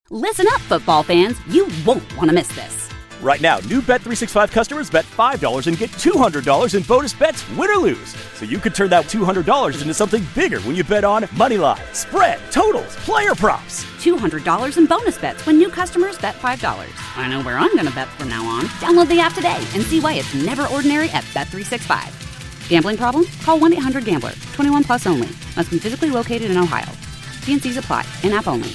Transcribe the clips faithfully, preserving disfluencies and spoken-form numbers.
Listen up, football fans. You won't want to miss this. Right now, new Bet three sixty-five customers bet five dollars and get two hundred dollars in bonus bets, win or lose. So you could turn that two hundred dollars into something bigger when you bet on moneyline, spread, totals, player props. two hundred dollars in bonus bets when new customers bet five dollars. I know where I'm going to bet from now on. Download the app today and see why it's never ordinary at Bet three sixty-five. Gambling problem? Call one eight hundred gambler. twenty-one plus only. Must be physically located in Ohio. T and C's apply. In-app only.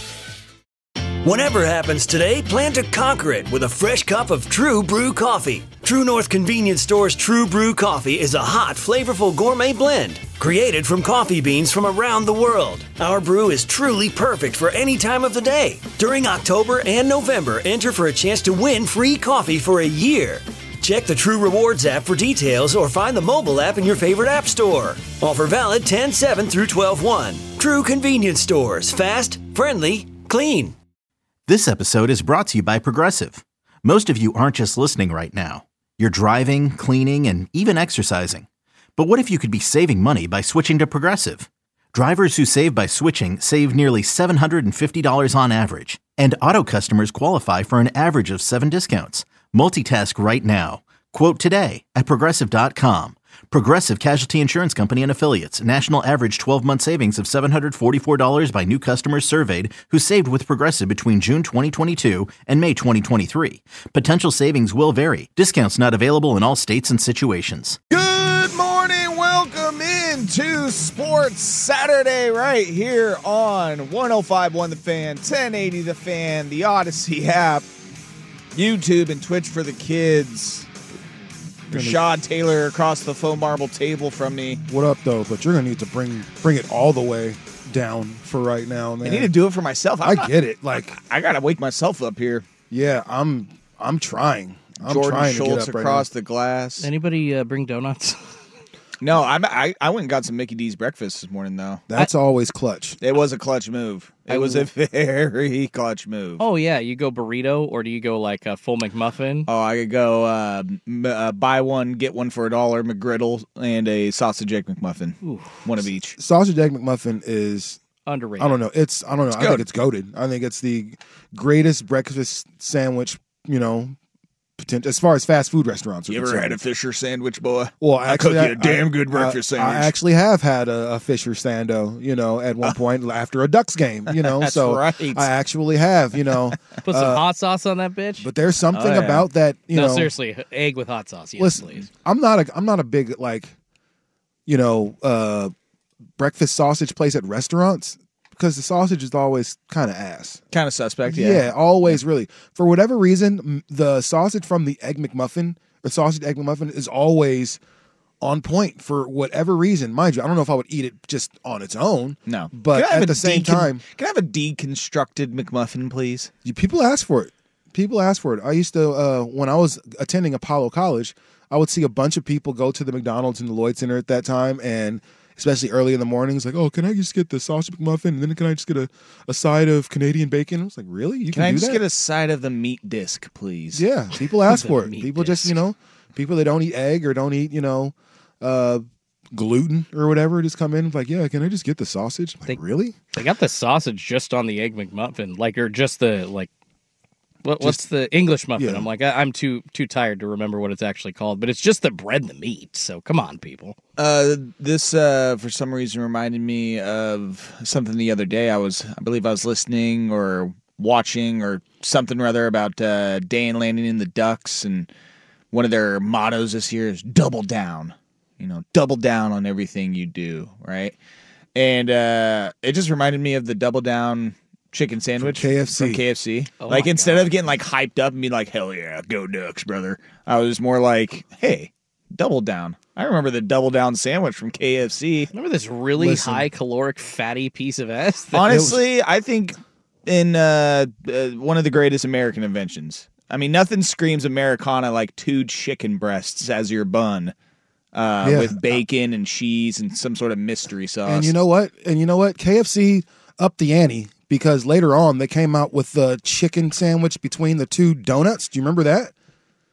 Whatever happens today, plan to conquer it with a fresh cup of True Brew coffee. True North Convenience Store's True Brew coffee is a hot, flavorful gourmet blend created from coffee beans from around the world. Our brew is truly perfect for any time of the day. During October and November, enter for a chance to win free coffee for a year. Check the True Rewards app for details or find the mobile app in your favorite app store. Offer valid ten seven through twelve one. True Convenience Stores. Fast, friendly, clean. This episode is brought to you by Progressive. Most of you aren't just listening right now. You're driving, cleaning, and even exercising. But what if you could be saving money by switching to Progressive? Drivers who save by switching save nearly seven hundred fifty dollars on average. And auto customers qualify for an average of seven discounts. Multitask right now. Quote today at Progressive dot com. Progressive Casualty Insurance Company and Affiliates. National average twelve-month savings of seven hundred forty-four dollars by new customers surveyed who saved with Progressive between June twenty twenty-two and May twenty twenty-three. Potential savings will vary. Discounts not available in all states and situations. Good morning. Welcome into Sports Saturday right here on one oh five point one The Fan, ten eighty The Fan, the Odyssey app, YouTube and Twitch for the kids. Rashad Taylor across the faux marble table from me. What up, though? But you're going to need to bring bring it all the way down for right now, man. I need to do it for myself. I'm I not, get it. Like I, I got to wake myself up here. Yeah, I'm I'm trying. I'm Jordan trying Schultz to get up across right the glass. Anybody uh, bring donuts? No, I'm, I I went and got some Mickey D's breakfast this morning, though. That's I, always clutch. It was a clutch move. It I, was a very clutch move. Oh, yeah. You go burrito, or do you go like a full McMuffin? Oh, I could go uh, m- uh, buy one, get one for a dollar McGriddle, and a sausage egg McMuffin. Ooh. One of each. Sausage egg McMuffin is underrated. I don't know. It's I don't know. It's I think it's goated. I think it's the greatest breakfast sandwich, you know, as far as fast food restaurants are You ever concerned. had a Fisher sandwich, boy? Well, actually, I cook you a I, damn I, good breakfast I, sandwich. I actually have had a, a Fisher Sando, you know, at one point after a Ducks game, you know. That's so right. I actually have, you know. Put some uh, hot sauce on that bitch. But there's something oh, yeah. about that, you no, know. seriously, egg with hot sauce. Yes, listen, please. I'm not a I'm not a big like, you know, uh, breakfast sausage place at restaurants. Because the sausage is always kind of ass. Kind of suspect, yeah. Yeah, always really. For whatever reason, the sausage from the Egg McMuffin, the sausage Egg McMuffin is always on point for whatever reason. Mind you, I don't know if I would eat it just on its own. No. But at the same decon- time. Can I have a deconstructed McMuffin, please? You, people ask for it. People ask for it. I used to, uh, when I was attending Apollo College, I would see a bunch of people go to the McDonald's in the Lloyd Center at that time, and especially early in the mornings, like, oh, can I just get the sausage McMuffin, and then can I just get a, a side of Canadian bacon? I was like, really? You can, can I do just that? get a side of the meat disc, please? Yeah, people ask for it. meat People disc. just, you know, people that don't eat egg or don't eat, you know, uh, gluten or whatever, just come in like, yeah, can I just get the sausage? Like, They- really? They got the sausage just on the egg McMuffin, like, or just the, like, what, what's the English muffin? yeah. I'm like, I, I'm too too tired to remember what it's actually called, but it's just the bread and the meat. So come on, people. Uh, this, uh, for some reason, reminded me of something the other day. I was, I believe I was listening or watching or something rather about uh, Dan Lanning and the Ducks, and one of their mottos this year is double down. You know, double down on everything you do, right? And uh, it just reminded me of the double down chicken sandwich From K F C. From K F C. Oh like, my instead God. of getting like hyped up and being like, hell yeah, go Ducks, brother, I was more like, hey, double down. I remember the double down sandwich from K F C. Remember this really Listen. high caloric fatty piece of ass? that- Honestly, I think in uh, uh, one of the greatest American inventions. I mean, nothing screams Americana like two chicken breasts as your bun. Uh, Yeah. with bacon and cheese and some sort of mystery sauce. And you know what? And you know what? K F C upped the ante because later on they came out with the chicken sandwich between the two donuts. Do you remember that?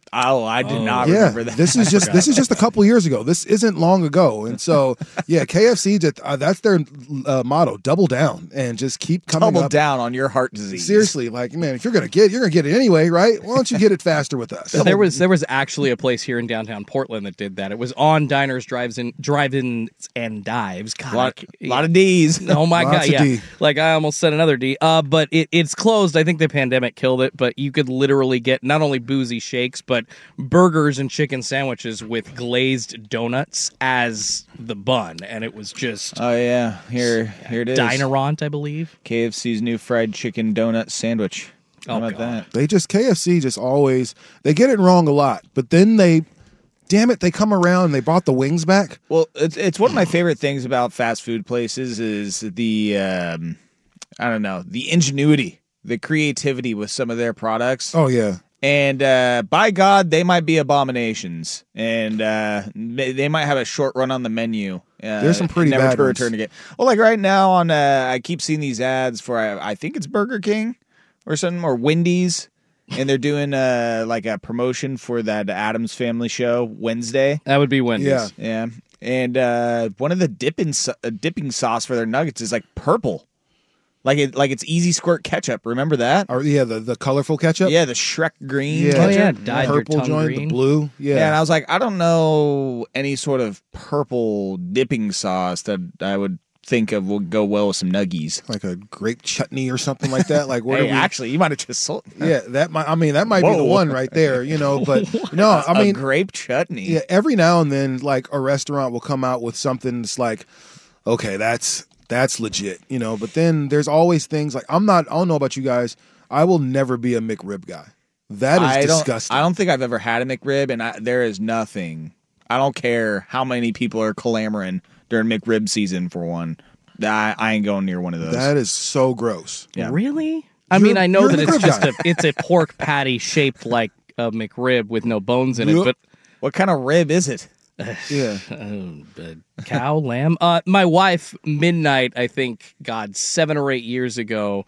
Oh, I did not Yeah, remember that. this is just this is just a couple years ago. This isn't long ago, and so yeah, K F C just, uh, that's their uh, motto: double down and just keep coming Double up. down on your heart disease. Seriously, like man, if you're gonna get, you're gonna get it anyway, right? Why don't you get it faster with us? There was there was actually a place here in downtown Portland that did that. It was on diners, drives in, drive-ins, and dives. God, a lot, I- lot of D's. Oh my Lots god, of yeah. D. Like I almost said another D. Uh, but it, it's closed. I think the pandemic killed it. But you could literally get not only boozy shakes, but burgers and chicken sandwiches with glazed donuts as the bun, and it was just Oh yeah, here here it is. Dinerant, I believe. K F C's new fried chicken donut sandwich. How Oh, about God. that? They just K F C just always they get it wrong a lot, but then they, damn it, they come around and they brought the wings back. Well, it's it's one of my favorite things about fast food places is the um, I don't know, the ingenuity, the creativity with some of their products. Oh yeah, And uh, by God, they might be abominations, and uh, they they might have a short run on the menu. Uh, There's some pretty never bad to ones. return again. Well, like right now on, uh, I keep seeing these ads for I, I think it's Burger King or something or Wendy's, and they're doing uh, like a promotion for that Addams Family show Wednesday. That would be Wendy's. Yeah. Yeah, and uh, one of the dipping so- uh, dipping sauce for their nuggets is like purple, like it like it's Easy Squirt ketchup. Remember that? or yeah, the the colorful ketchup. Yeah, the Shrek green. yeah, Oh, ketchup. yeah, the dyed your purple tongue joint, green. the blue. Yeah, Yeah, and I was like, I don't know any sort of purple dipping sauce that I would think of would go well with some nuggies. like a grape chutney or something like that. Like where Hey, do we? actually, you might have just sold Yeah, that might. I mean, that might be the Whoa. one right there. You know, but no, I a mean, grape chutney. yeah. Every now and then, like a restaurant will come out with something that's like, okay, that's that's legit. You know, but then there's always things like I'm not. I don't know about you guys. I will never be a McRib guy. That is I don't, disgusting. I don't think I've ever had a McRib, and I, there is nothing. I don't care how many people are clamoring during McRib season for one. I, I ain't going near one of those. That is so gross. Yeah. Really? I You're- mean, I know you're a that it's McRib just guy. a it's a pork patty shaped like a McRib with no bones in it, Yup. but What kind of rib is it? Yeah. uh, uh, cow, lamb. Uh, my wife, midnight, I think, God, seven or eight years ago,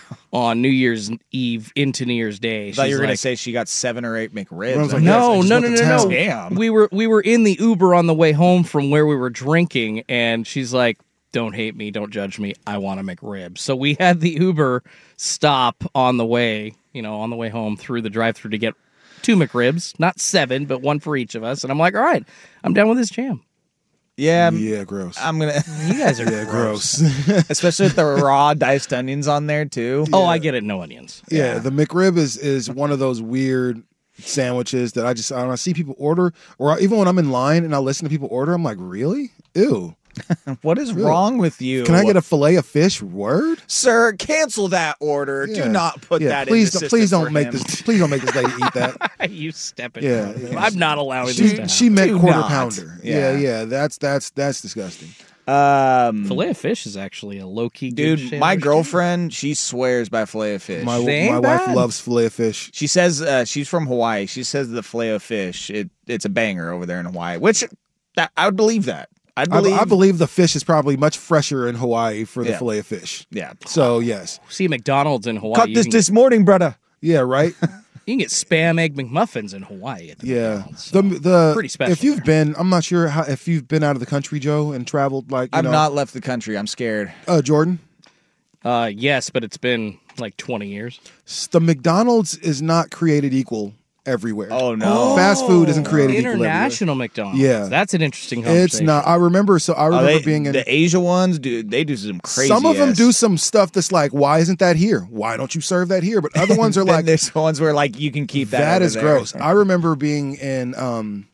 on New Year's Eve into New Year's Day. I thought she's you were like, going to say she got seven or eight McRibs. I was like, I no, Yes, I no, just no, went no, to no. town. Damn. We were we were in the Uber on the way home from where we were drinking, and she's like, "Don't hate me, don't judge me. I want a McRib." So we had the Uber stop on the way, you know, on the way home through the drive-through to get two McRibs, not seven, but one for each of us. And I'm like, "All right, I'm down with this jam." Yeah, I'm, Yeah, gross. I'm gonna, You guys are yeah, gross. especially with the raw diced onions on there too. Oh, I get it. No onions. Yeah, the McRib is is one of those weird sandwiches that I just I don't know, I see people order, or even when I'm in line and I listen to people order, I'm like, really? Ew. What is wrong with you? Can I get a fillet of fish? Word? sir? Cancel that order. Yeah. Do not put yeah, that. please in the don't, please system don't for make him. this. Please don't make this lady eat that. You step it. Yeah, from- yeah. I'm not allowing this to She happen. she meant Do quarter not. pounder. Yeah. Yeah, yeah. That's that's that's disgusting. Um, Filet of fish is actually a low key dude, my girlfriend, she swears by filet of fish. My They ain't my wife bad. loves fillet of fish. She says uh, she's from Hawaii. She says the filet of fish, it it's a banger over there in Hawaii. Which that, I would believe that. I'd I, believe. I believe the fish is probably much fresher in Hawaii for the Yeah. fillet of fish. Yeah. So yes, See McDonald's in Hawaii. Caught you this can, this morning, brother. yeah, right. you can get spam egg McMuffins in Hawaii. At the Yeah, McDonald's, the so the pretty special If you've there. been, I'm not sure how if you've been out of the country, Joe, and traveled like you I've know, not left the country. I'm scared. uh, Jordan. Uh, yes, but it's been like twenty years. s- The McDonald's is not created equal everywhere. Oh no. Fast food isn't created equal everywhere. International McDonald's. Yeah. That's an interesting conversation. It's not. I remember. So I Oh, remember they, being in. the Asia ones, dude. They do some crazy. Some of them ass- do some stuff that's like, why isn't that here? Why don't you serve that here? But other ones are Then like, there's ones where like you can keep that. that over is there. gross. I remember being in. Um,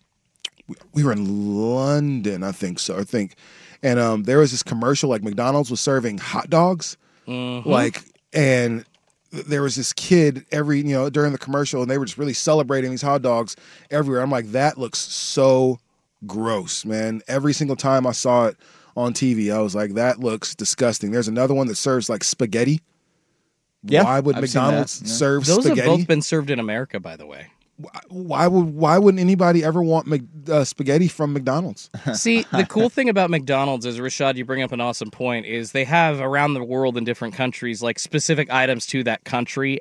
we were in London, I think so. I think, and um, there was this commercial like McDonald's was serving hot dogs, like, and there was this kid every you know during the commercial, and they were just really celebrating these hot dogs everywhere. I'm like, that looks so gross, man. Every single time I saw it on T V, I was like, that looks disgusting. There's another one that serves like spaghetti. Yeah, Why would I've seen McDonald's that, yeah. serve Those spaghetti? have both been served in America, by the way. Why would why wouldn't anybody ever want Mc, uh, spaghetti from McDonald's? See, the cool thing about McDonald's is, Rashad, you bring up an awesome point, is they have around the world in different countries, like specific items to that country at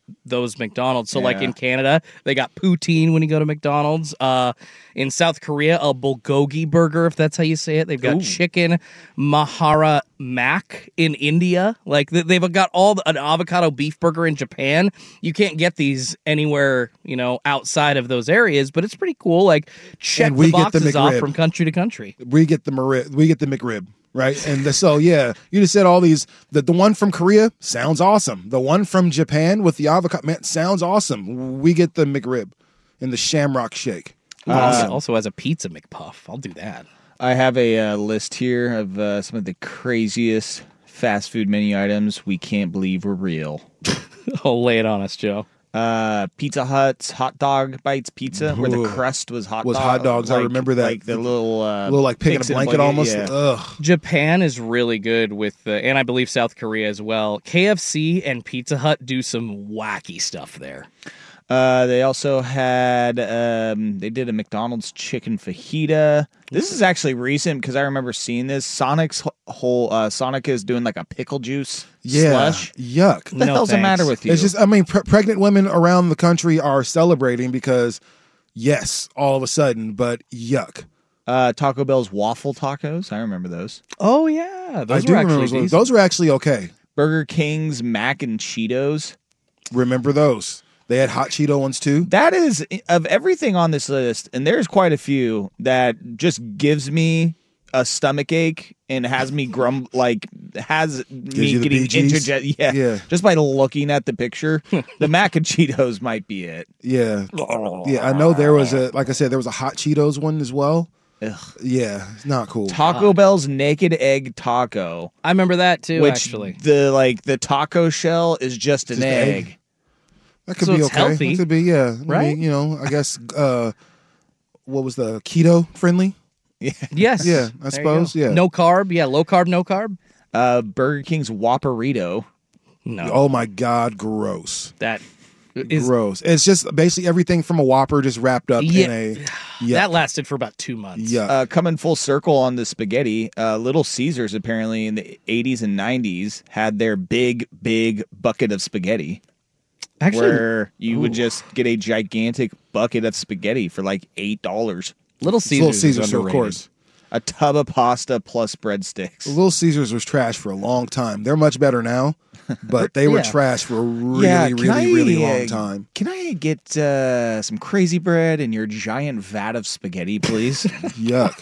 those McDonald's. So, like Yeah. in Canada, they got poutine when you go to McDonald's. Uh, in South Korea, a bulgogi burger, if that's how you say it. They've got Ooh. chicken mahara mac in India. Like th- they've got all the, an avocado beef burger in Japan. You can't get these anywhere, you know, outside of those areas, but it's pretty cool. Like check And we the get the boxes off McRib. from country to country. We get the McRib. We get the McRib. Right. And the, so, yeah, you just said all these. The, the one from Korea sounds awesome. The one from Japan with the avocado, man, sounds awesome. We get the McRib and the Shamrock Shake. Ooh, also, also has a pizza McPuff. I'll do that. I have a uh, list here of uh, some of the craziest fast food menu items we can't believe were real. Oh, lay it on us, Joe. Uh, Pizza Hut's hot dog bites pizza, where the Ooh. crust was hot Was dog, hot dogs. I like- remember that. like the little, uh, A little like picking a pigs in blanket almost. Yeah. Ugh. Japan is really good with, the, and I believe South Korea as well. K F C and Pizza Hut do some wacky stuff there. Uh, they also had um, they did a McDonald's chicken fajita. This is actually recent because I remember seeing this. Sonic's wh- whole uh, Sonic is doing like a pickle juice Yeah. slush. Yuck. What the No hell's the thanks. matter with you? It's just, I mean, pre- pregnant women around the country are celebrating because, yes, all of a sudden, but yuck. uh, Taco Bell's waffle tacos. I remember those. Oh, yeah. Those I do were remember actually those. ones. decent. Those were actually okay. Burger King's mac and Cheetos. Remember those? They had hot Cheeto ones too. That is of everything on this list, and there's quite a few that just gives me a stomach ache and has me grum like has me you the getting Bee Gees? interjet. Yeah, Yeah. just by looking at the picture, the mac and Cheetos might be it. Yeah, yeah. I know there was a, like I said, there was a hot Cheetos one as well. Ugh. Yeah, it's not cool. Taco Bell's naked egg taco, I remember that too, which actually. the like the taco shell is just an Just egg. egg. That could So be it's okay. healthy, That could be, yeah. I right? mean, you know, I guess. Uh, what was the keto friendly? Yes. Yeah, I There you suppose, go. yeah. No carb. Yeah, low carb, no carb. Uh, Burger King's Whopperito. No. Oh my God, gross. That is Gross. It's just basically everything from a Whopper just wrapped up Yeah. in a. Yeah. that lasted for about two months. Yeah. Uh, coming full circle on the spaghetti, uh, Little Caesars apparently in the eighties and nineties had their big, big bucket of spaghetti. Actually, where you would ooh. just get a gigantic bucket of spaghetti for like eight dollars. Little It's Caesars. Little is Caesars, so of underrated. course. A tub of pasta plus breadsticks. Little Caesars was trash for a long time. They're much better now, but they were Yeah. trash for a really, Yeah, really, can I, really uh, long time. Can I get uh, some crazy bread and your giant vat of spaghetti, please? Yuck.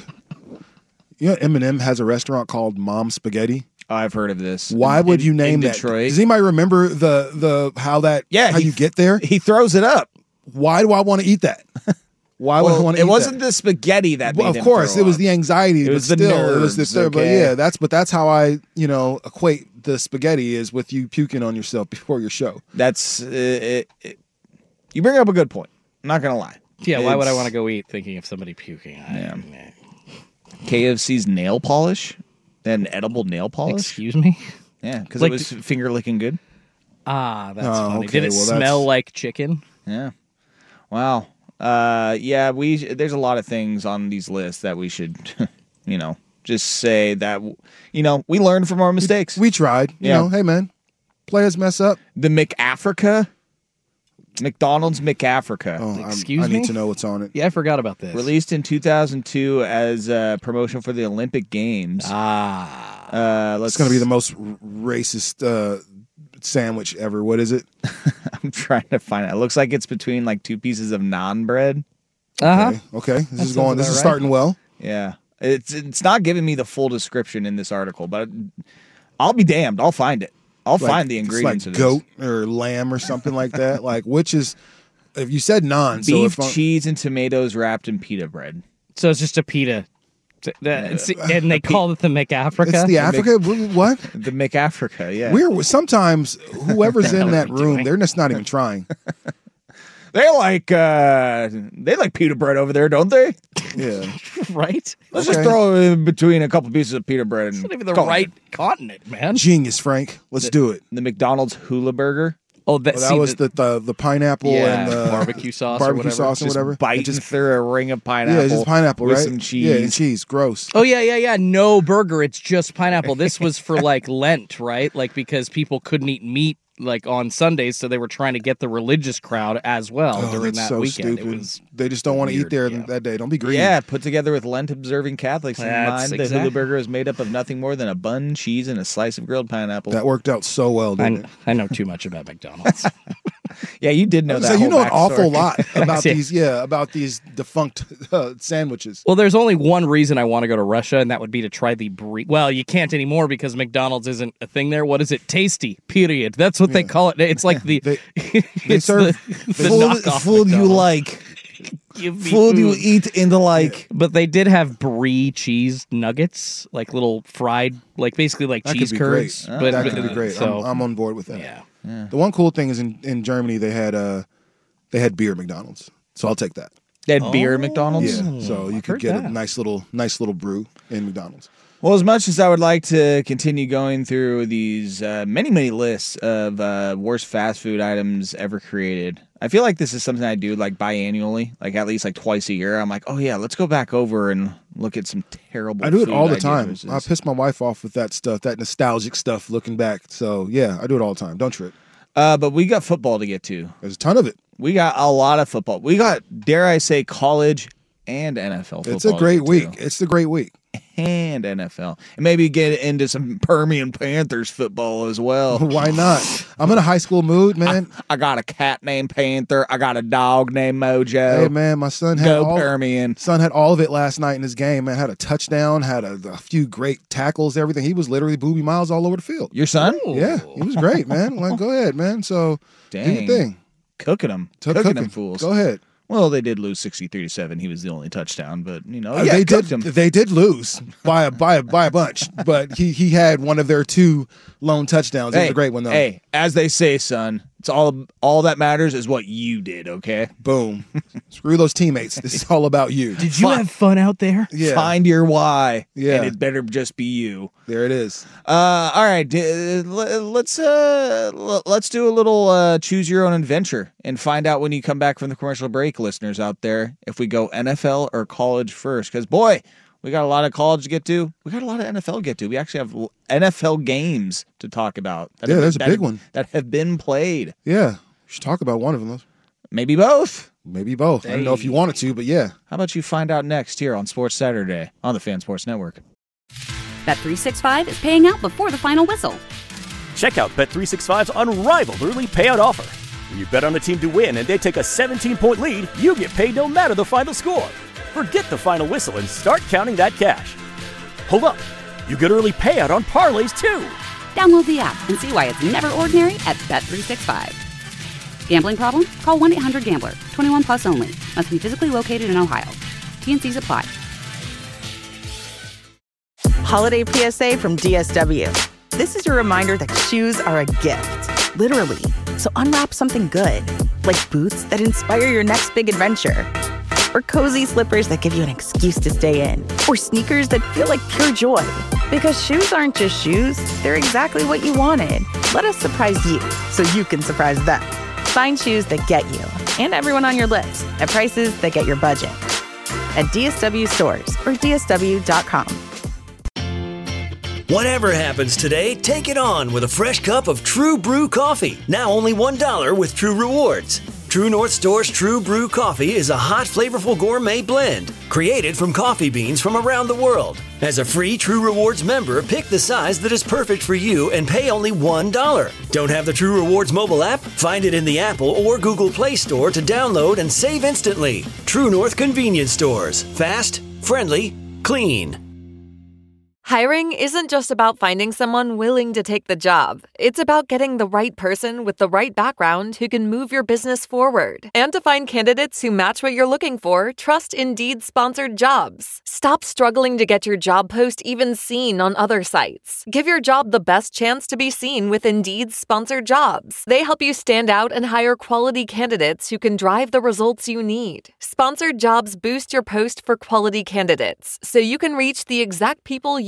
You know, Eminem has a restaurant called Mom Spaghetti. I've heard of this. Why In- would in- you name in that? Detroit? Does anybody remember the the how that? Yeah, how he- you get there? He throws it up. Why do I want to eat that? Why would I Well, want to? it eat wasn't that? the spaghetti that. Well, made of him course, throw it was up. the anxiety. It but was the still, it was the nerves, third. But okay. yeah, that's but that's how I you know equate the spaghetti is with you puking on yourself before your show. That's uh, it, it- you bring up a good point. I'm not gonna lie. Yeah, why would I It's- want to go eat thinking of somebody puking? I, Yeah. K F C's nail polish? They had an edible nail polish? Excuse me? Yeah, because Like it was finger licking good. Ah, that's Oh, funny. okay, Did it well, smell that's- like chicken? Yeah. Wow. Uh, yeah, we there's a lot of things on these lists that we should, you know, just say that, you know, we learned from our mistakes. We tried. You Yeah. know, hey man, players mess up. the McAfrica, McDonald's McAfrica, Oh, I'm- Excuse I need me? to know what's on it. Yeah, I forgot about this. released in two thousand two as a promotion for the Olympic Games. Ah. Uh, let's It's going to be the most r- racist uh, sandwich ever. What is it? I'm trying to find it. It looks like it's between like two pieces of naan bread. Uh-huh. Okay, okay. This That is going. sounds This is about right. starting well. Yeah, it's it's not giving me the full description in this article, but I'll be damned. I'll find it. I'll Like, find the it's ingredients. like of this. goat or lamb or something like that. Like which is, if you said naan, so beef, if I'm- cheese, and tomatoes wrapped in pita bread. So it's just a pita. T- that- it's- and they call it the McAfrica? it's the Africa. What? The McAfrica, yeah. We're sometimes whoever's in hell are that we room, doing? they're just not even trying. They like uh they like pita bread over there, don't they? Yeah. right? Let's Okay. just throw it in between a couple pieces of pita bread and It's not even the call it right continent, man. Genius, Frank. Let's do it. the McDonald's hula burger. Oh, that, Well, that see, was the, the the pineapple yeah, and the barbecue sauce or barbecue whatever. sauce and Just whatever. biting It just through a ring of pineapple. yeah, it's just pineapple, with right? some cheese. Yeah, and cheese. Gross. Oh yeah, yeah, yeah. No burger. It's just pineapple. This was for like Lent, right? Like because people couldn't eat meat like on Sundays, so they were trying to get the religious crowd as well Oh, during that's that so weekend. stupid. It was They just don't want to eat weird, there yeah. that day. Don't be greedy. Yeah, put together with Lent-observing Catholics in That's mind. The exact- Hulu Burger is made up of nothing more than a bun, cheese, and a slice of grilled pineapple. That worked out so well, I, didn't it? I know too much about McDonald's. yeah, you did know I was that. gonna say, you whole know an awful backstory. lot about Yeah. these, yeah, about these defunct uh, sandwiches. Well, there's only one reason I want to go to Russia, and that would be to try the brie. Well, you can't anymore because McDonald's isn't a thing there. What is it? Tasty, period. That's what they call it. It's like the They- it's serve- the, the Food, knockoff food you McDonald's. like. Give me Food you eat in the like. But they did have brie cheese nuggets, like little fried, like basically like That cheese could be great. curds. Ah, But that could be uh, great. So I'm, I'm on board with that. yeah. The one cool thing is in, in Germany they had uh they had beer at McDonald's, so I'll take that. They had beer at McDonald's. Yeah, so you I've could heard get that. a nice little nice little brew in McDonald's. Well, as much as I would like to continue going through these uh, many, many lists of uh, worst fast food items ever created, I feel like this is something I do like biannually, like at least like twice a year. I'm like, oh yeah, let's go back over and look at some terrible. I do it food all the idea time. versus- I piss my wife off with that stuff, that nostalgic stuff. Looking back, so yeah, I do it all the time. Don't trip. Uh, but we got football to get to. There's a ton of it. We got a lot of football. We got, dare I say, college and N F L football. It's a to great get week. to. It's a great week. And N F L. And maybe get into some Permian Panthers football as well. Why not? I'm in a high school mood, man. I got a cat named Panther. I got a dog named Mojo. Hey, man, my son had Go all. Permian. Son had all of it last night in his game. Man, had a touchdown, had a, a few great tackles, everything. He was literally Booby Miles all over the field. Your son? Yeah, he was great, man. Like, go ahead, man. So do Dang. your thing. Cooking them. So Cooking cooking. them fools. Go ahead. Well, they did lose sixty-three to seven. He was the only touchdown, but, you know, Uh, Oh, yeah, they did. cooked him. They did lose by a by a by a bunch, but he he had one of their two lone touchdowns. It was Hey, a great one though. hey, as they say, son, it's all all that matters is what you did, okay? Boom. Screw those teammates. This is all about you. Did you have fun out there? Yeah. Find your why. Yeah. And it better just be you. There it is. Uh, all right, d- uh, l- let's uh, l- let's do a little uh, choose your own adventure and find out when you come back from the commercial break, listeners out there, if we go N F L or college first. Because boy, we got a lot of college to get to. We got a lot of N F L to get to. We actually have l- N F L games to talk about. That Yeah, have- there's a that big have- one. that have been played. Yeah. We should talk about one of them. Maybe both. Maybe both. I don't know if you wanted to, but yeah. How about you find out next here on Sports Saturday on the Fan Sports Network? Bet three sixty-five is paying out before the final whistle. Check out Bet three sixty-five's unrivaled early payout offer. When you bet on a team to win and they take a seventeen-point lead, you get paid no matter the final score. Forget the final whistle and start counting that cash. Hold up. You get early payout on parlays, too. Download the app and see why it's never ordinary at Bet three sixty-five. Gambling problem? Call one eight hundred gambler. twenty-one plus only. Must be physically located in Ohio. T N Cs apply. Holiday P S A from D S W. This is your reminder that shoes are a gift, literally. So unwrap something good, like boots that inspire your next big adventure, or cozy slippers that give you an excuse to stay in, or sneakers that feel like pure joy. Because shoes aren't just shoes, they're exactly what you wanted. Let us surprise you so you can surprise them. Find shoes that get you and everyone on your list at prices that get your budget. At D S W stores or D S W dot com. Whatever happens today, take it on with a fresh cup of True Brew coffee. Now only one dollar with True Rewards. True North Store's True Brew coffee is a hot, flavorful gourmet blend created from coffee beans from around the world. As a free True Rewards member, pick the size that is perfect for you and pay only one dollar. Don't have the True Rewards mobile app? Find it in the Apple or Google Play Store to download and save instantly. True North Convenience Stores. Fast, friendly, clean. Hiring isn't just about finding someone willing to take the job. It's about getting the right person with the right background who can move your business forward. And to find candidates who match what you're looking for, trust Indeed-sponsored jobs. Stop struggling to get your job post even seen on other sites. Give your job the best chance to be seen with Indeed-sponsored jobs. They help you stand out and hire quality candidates who can drive the results you need. Sponsored jobs boost your post for quality candidates, so you can reach the exact people you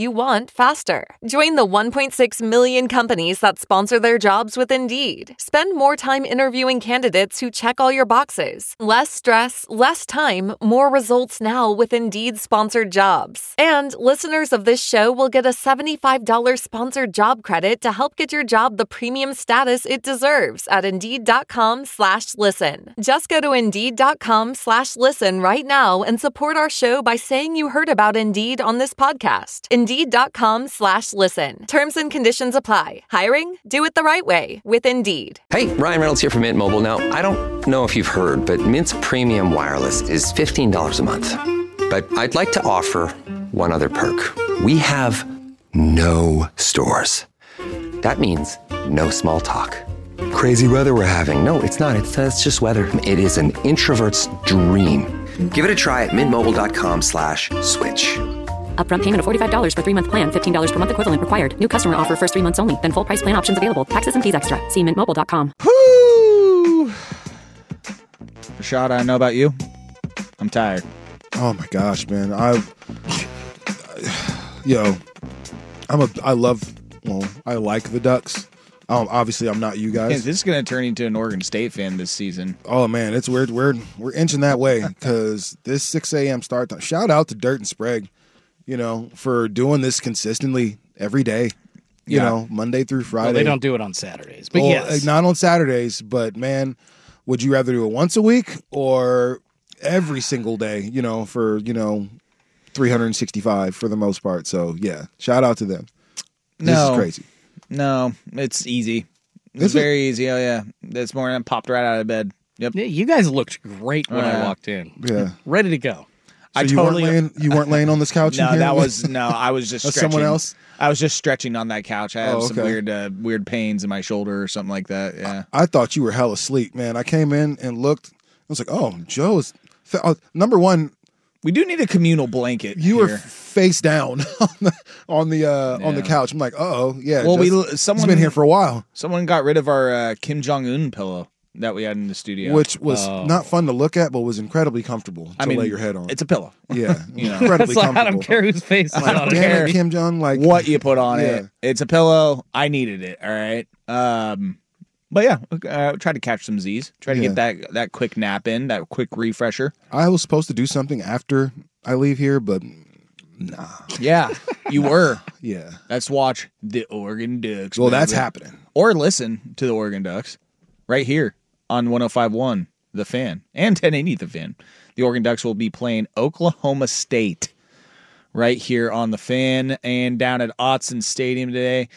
you want faster. Join the one point six million companies that sponsor their jobs with Indeed. Spend more time interviewing candidates who check all your boxes. Less stress, less time, more results now with Indeed sponsored jobs. And listeners of this show will get a seventy-five dollars sponsored job credit to help get your job the premium status it deserves at Indeed.com slash listen. Just go to Indeed.com slash listen right now and support our show by saying you heard about Indeed on this podcast. Indeed.com slash listen. Terms and conditions apply. Hiring? Do it the right way with Indeed. Hey, Ryan Reynolds here from Mint Mobile. Now, I don't know if you've heard, but Mint's premium wireless is fifteen dollars a month. But I'd like to offer one other perk. We have no stores. That means no small talk. Crazy weather we're having. No, it's not. It's, uh, it's just weather. It is an introvert's dream. Give it a try at mintmobile.com slash switch. Upfront payment of forty-five dollars for three-month plan, fifteen dollars per month equivalent required. New customer offer first three months only. Then full price plan options available. Taxes and fees extra. See mint mobile dot com. Whoo! Rashad, I don't know about you. I'm tired. Oh my gosh, man. I, yo, I'm a, I love, well, I like the Ducks. Um, obviously, I'm not you guys. Yeah, this is going to turn into an Oregon State fan this season. Oh man, it's weird. We're we're inching that way because this six a.m. start time. Shout out to Dirt and Sprague, you know, for doing this consistently every day. You Yeah. know, Monday through Friday. Well, they don't do it on Saturdays, but Well, yes. not on Saturdays. But man, would you rather do it once a week or every single day? You know, for you know, three hundred sixty-five for the most part. So yeah, shout out to them. This No. is crazy. No, it's easy. It's Is it? very easy. Oh, yeah. This morning I popped right out of bed. Yep. Yeah, you guys looked great when I Uh, walked in. Yeah. Ready to go. So I you totally. weren't laying. You weren't laying on this couch. in No, here? that was no. I was just That's stretching. someone else? I was just stretching on that couch. I have Oh, some okay. weird, uh, weird pains in my shoulder or something like that. Yeah. I thought you were hell asleep, man. I came in and looked. I was like, "Oh, Joe's uh, number one." We do need a communal blanket. You were here. face down on the on the uh, on the Yeah. couch. I'm like, "Oh, yeah." Well, we just- someone he's been here for a while, Someone got rid of our uh, Kim Jong Un pillow that we had in the studio, which was Oh. not fun to look at, but was incredibly comfortable to I mean, lay your head on. It's a pillow. yeah, You know. incredibly That's like, I comfortable. don't care whose face is Like, on damn it. it, Kim Jong, like What you put on Yeah. it? It's a pillow. I needed it. All right. Um, but yeah, uh, try to catch some Z's. Try to Yeah. get that that quick nap in, that quick refresher. I was supposed to do something after I leave here, but nah. Yeah, you were. Yeah. Let's watch the Oregon Ducks. Well, that's baby. happening. Or listen to the Oregon Ducks right here on one oh five point one The Fan and ten eighty The Fan. The Oregon Ducks will be playing Oklahoma State right here on The Fan and down at Autzen Stadium today.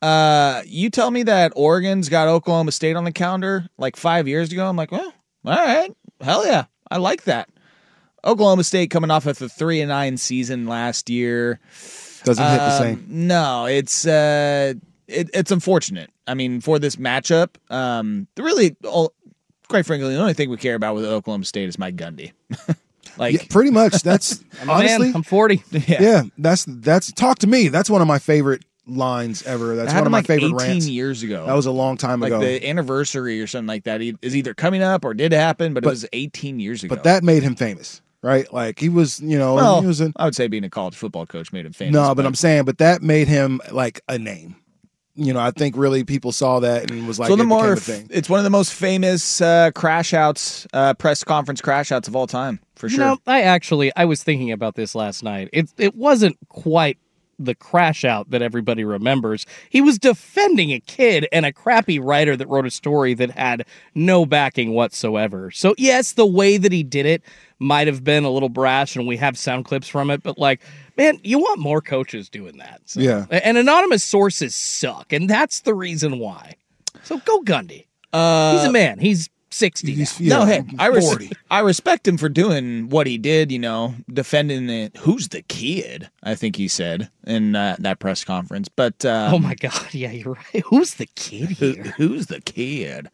Uh, you tell me that Oregon's got Oklahoma State on the calendar like five years ago. I'm like, well, all right. Hell yeah. I like that. Oklahoma State coming off of a three and nine season last year. Doesn't hit the Um, same. No, it's uh, it, it's unfortunate. I mean, for this matchup, um, the really, oh, quite frankly, the only thing we care about with Oklahoma State is Mike Gundy. like, Yeah, pretty much. That's I'm a honestly. man. I'm forty. yeah, Yeah, that's that's talk to me. That's one of my favorite lines ever. That's I had one of him my like favorite eighteen rants. years ago. That was a long time like ago. the anniversary or something like that e- is either coming up or did happen, but, But- it was eighteen years ago. but that made him famous, right? Like he was, you know, well, he was a, I would say being a college football coach made him famous. no, but I'm saying, but that made him like a name. You know, I think really people saw that and was like, so the it more became a f- thing. it's one of the most famous uh, crash outs, uh, press conference crash outs of all time for You sure. know, I actually I was thinking about this last night. It it wasn't quite the crash out that everybody remembers. He was defending a kid and a crappy writer that wrote a story that had no backing whatsoever. So yes, the way that he did it might have been a little brash, and we have sound clips from it, but like, man, you want more coaches doing that. So, Yeah. And anonymous sources suck, and that's the reason why. So go Gundy. Uh, He's a man. He's sixty He's- now. No, yeah, hey, I, res- forty. I respect him for doing what he did, you know, defending it. Who's the kid? I think he said in uh, that press conference. But uh, Oh my God, yeah, you're right. Who's the kid who, here? who's the kid?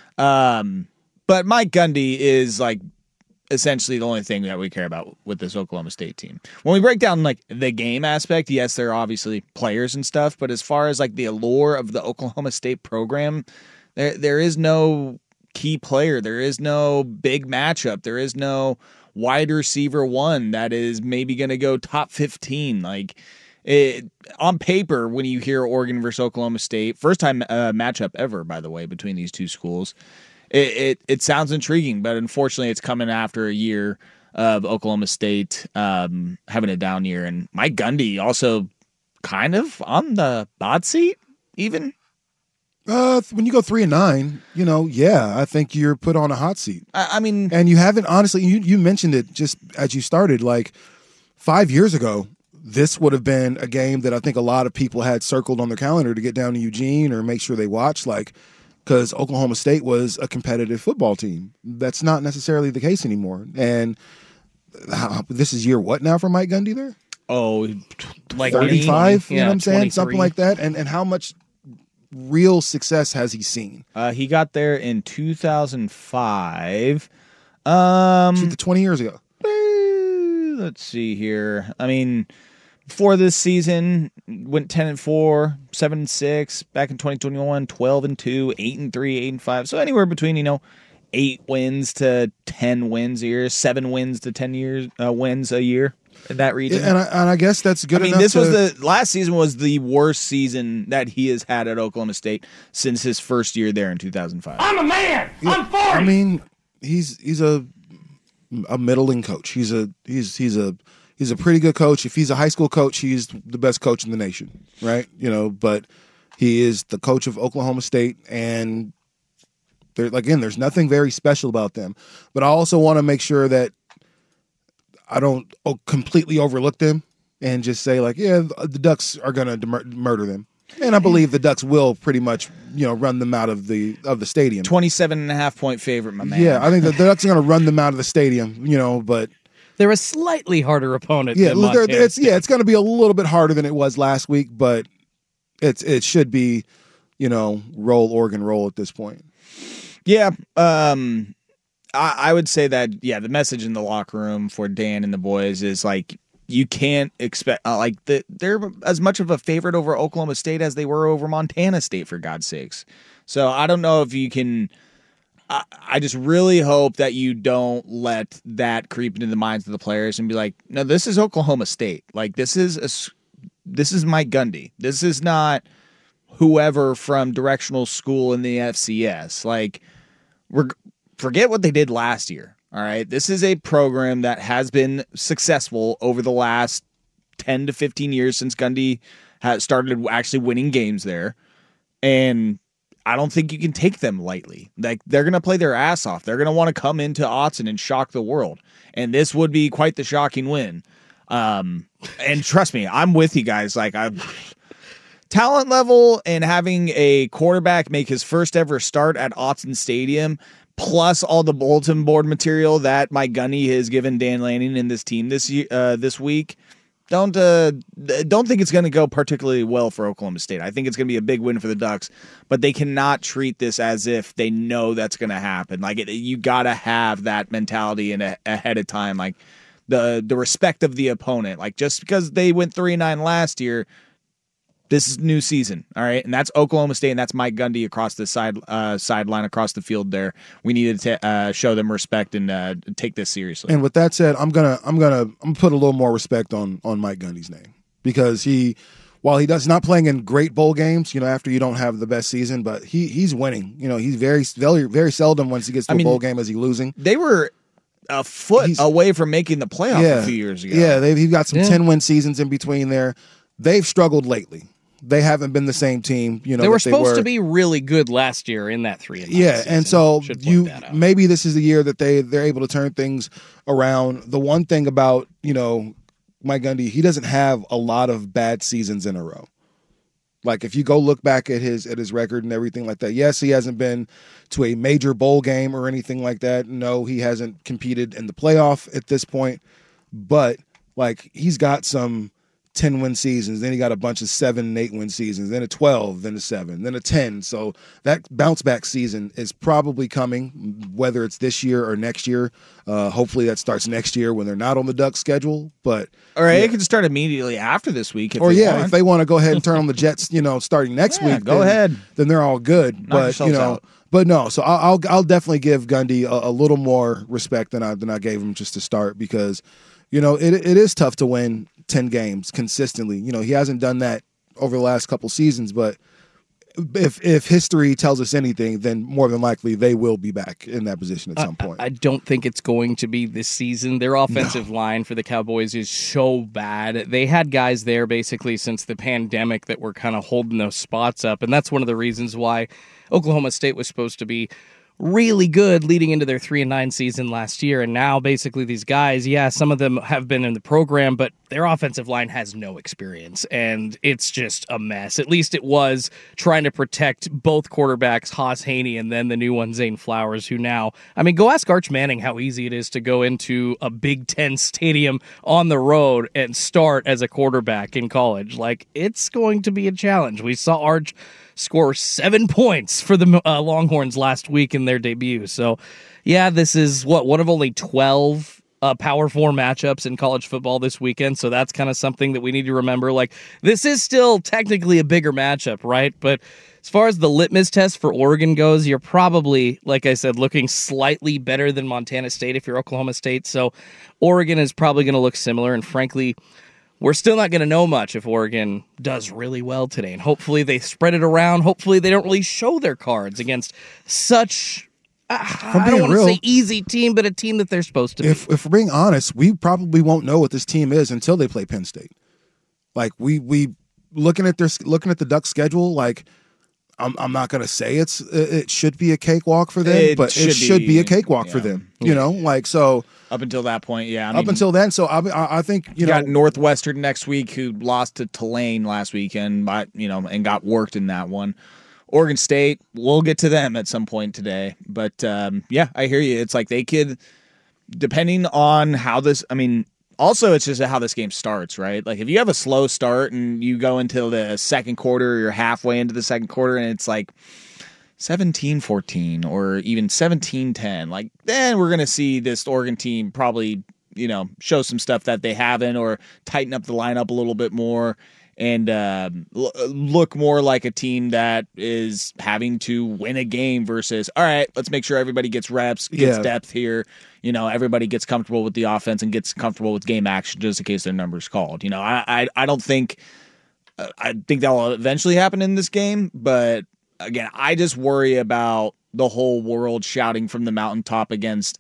Um, but Mike Gundy is like essentially the only thing that we care about with this Oklahoma State team. When we break down like the game aspect, yes, there are obviously players and stuff, but as far as like the allure of the Oklahoma State program, there there is no key player. There is no big matchup. There is no wide receiver one that is maybe going to go top fifteen. Like it, on paper, when you hear Oregon versus Oklahoma State, first time uh, matchup ever, by the way, between these two schools, it, it it sounds intriguing, but unfortunately, it's coming after a year of Oklahoma State um, having a down year, and Mike Gundy also kind of on the hot seat, even. Uh, when you go three and nine, you know, yeah, I think you're put on a hot seat. I, I mean, and you haven't honestly. You you mentioned it just as you started, like five years ago. This would have been a game that I think a lot of people had circled on their calendar to get down to Eugene or make sure they watched, like, because Oklahoma State was a competitive football team. That's not necessarily the case anymore. And how, this is year what now for Mike Gundy there? Oh, like thirty-five, yeah, you know what I'm saying? twenty-three. Something like that. And and how much real success has he seen? Uh, he got there in two thousand five. Um, twenty years ago. Let's see here. I mean, before this season, went ten and four, seven and six. Back in twenty twenty-one, twelve and two, eight and three, eight and five. So anywhere between, you know, eight wins to ten wins a year, seven wins to ten years uh, wins a year in that region. And I, and I guess that's good I mean, enough this to, was the last season was the worst season that he has had at Oklahoma State since his first year there in two thousand five. I'm a man. Yeah, I'm forty. I mean, he's he's a a middling coach. He's a he's he's a he's a pretty good coach. If he's a high school coach, he's the best coach in the nation, right? You know, but he is the coach of Oklahoma State, and there again, there's nothing very special about them. But I also want to make sure that I don't completely overlook them and just say like, yeah, the Ducks are going to mur- murder them. And I believe the Ducks will pretty much, you know, run them out of the of the stadium. twenty-seven and a half point favorite, my man. Yeah, I think the Ducks are going to run them out of the stadium, you know, but they're a slightly harder opponent. Yeah, than they're- Montana it's State. yeah, it's going to be a little bit harder than it was last week, but it's it should be, you know, roll Oregon roll at this point. Yeah, um, I, I would say that, yeah, the message in the locker room for Dan and the boys is like, you can't expect, uh, like, the, they're as much of a favorite over Oklahoma State as they were over Montana State, for God's sakes. So I don't know if you can, I, I just really hope that you don't let that creep into the minds of the players and be like, no, this is Oklahoma State. Like, this is, a, s- this is Mike Gundy. This is not whoever from directional school in the F C S. Like, we're, forget what they did last year. All right. This is a program that has been successful over the last ten to fifteen years since Gundy has started actually winning games there. And I don't think you can take them lightly. Like, they're going to play their ass off. They're going to want to come into Autzen and shock the world. And this would be quite the shocking win. Um, and trust me, I'm with you guys. Like, I talent level and having a quarterback make his first ever start at Autzen Stadium, plus all the bulletin board material that Mike Gundy has given Dan Lanning and this team this year, uh, this week, don't uh, don't think it's going to go particularly well for Oklahoma State. I think it's going to be a big win for the Ducks, but they cannot treat this as if they know that's going to happen. Like, it, you got to have that mentality in a, ahead of time, like the the respect of the opponent. Like, just because they went three and nine last year, this is new season, all right? And that's Oklahoma State, and that's Mike Gundy across the side uh, sideline, across the field there. We need to t- uh, show them respect and uh, take this seriously. And with that said, I'm gonna I'm gonna I'm gonna put a little more respect on on Mike Gundy's name, because he, while he does not playing in great bowl games, you know, after you don't have the best season, but he he's winning. You know, he's very very very seldom once he gets to I a mean, bowl game is he losing. They were a foot away from making the playoff yeah, a few years ago. Yeah, they've he's got some Yeah. ten win seasons in between there. They've struggled lately. They haven't been the same team. You know, they were that supposed were. to be really good last year in that three and nine Yeah, season. and so Should point you that out. maybe this is the year that they they're able to turn things around. The one thing about, you know, Mike Gundy, he doesn't have a lot of bad seasons in a row. Like, if you go look back at his at his record and everything like that, yes, he hasn't been to a major bowl game or anything like that. No, he hasn't competed in the playoff at this point. But like, he's got some ten win seasons, then he got a bunch of seven and eight win seasons, then a twelve, then a seven, then a ten. So that bounce back season is probably coming, whether it's this year or next year. Uh, hopefully that starts next year when they're not on the Ducks schedule. But All right, yeah. it can start immediately after this week. If or they yeah, want. if they want to go ahead and turn on the Jets, you know, starting next Yeah, week, go then, ahead. Then they're all good. Knock but you yourselves know, out. but no. So I'll, I'll I'll definitely give Gundy a, a little more respect than I than I gave him just to start, because, you know, it it is tough to win ten games consistently. You know, he hasn't done that over the last couple seasons, but if if history tells us anything, then more than likely they will be back in that position at some point. I, I don't think it's going to be this season. Their offensive no. line for the Cowboys is so bad. They had guys there basically since the pandemic that were kind of holding those spots up, and that's one of the reasons why Oklahoma State was supposed to be really good leading into their three and nine season last year. And now basically these guys, yeah, some of them have been in the program, but their offensive line has no experience, and it's just a mess. At least it was trying to protect both quarterbacks, Haas Haney and then the new one, Zane Flowers, who now, I mean, go ask Arch Manning how easy it is to go into a Big Ten stadium on the road and start as a quarterback in college. Like, it's going to be a challenge. We saw Arch score seven points for the uh, Longhorns last week in their debut. So, yeah, this is, what, one of only twelve uh, Power Four matchups in college football this weekend, so that's kind of something that we need to remember. Like, this is still technically a bigger matchup, right? But as far as the litmus test for Oregon goes, you're probably, like I said, looking slightly better than Montana State if you're Oklahoma State, so Oregon is probably going to look similar, and frankly, we're still not going to know much if Oregon does really well today. And hopefully they spread it around. Hopefully they don't really show their cards against such, uh, I don't want to say easy team, but a team that they're supposed to be. If, if we're being honest, we probably won't know what this team is until they play Penn State. Like, we we looking at their looking at the Ducks schedule, like, I'm I'm not going to say it's it should be a cakewalk for them, it but should it should be, be a cakewalk yeah. for them. You know, like, so. Up until that point, yeah. I Up mean, until then, so I, I think, you, you know. got Northwestern next week, who lost to Tulane last weekend, but, you know, and got worked in that one. Oregon State, we'll get to them at some point today. But, um, yeah, I hear you. It's like they could, depending on how this, I mean, also it's just how this game starts, right? Like, if you have a slow start and you go into the second quarter, you're halfway into the second quarter, and it's like seventeen fourteen or even seventeen ten, like, then we're going to see this Oregon team probably, you know, show some stuff that they haven't, or tighten up the lineup a little bit more and uh, l- look more like a team that is having to win a game versus, all right, let's make sure everybody gets reps, gets Yeah. depth here. You know, everybody gets comfortable with the offense and gets comfortable with game action just in case their number's called. You know, I I, I don't think, uh, I think that will eventually happen in this game, but again, I just worry about the whole world shouting from the mountaintop against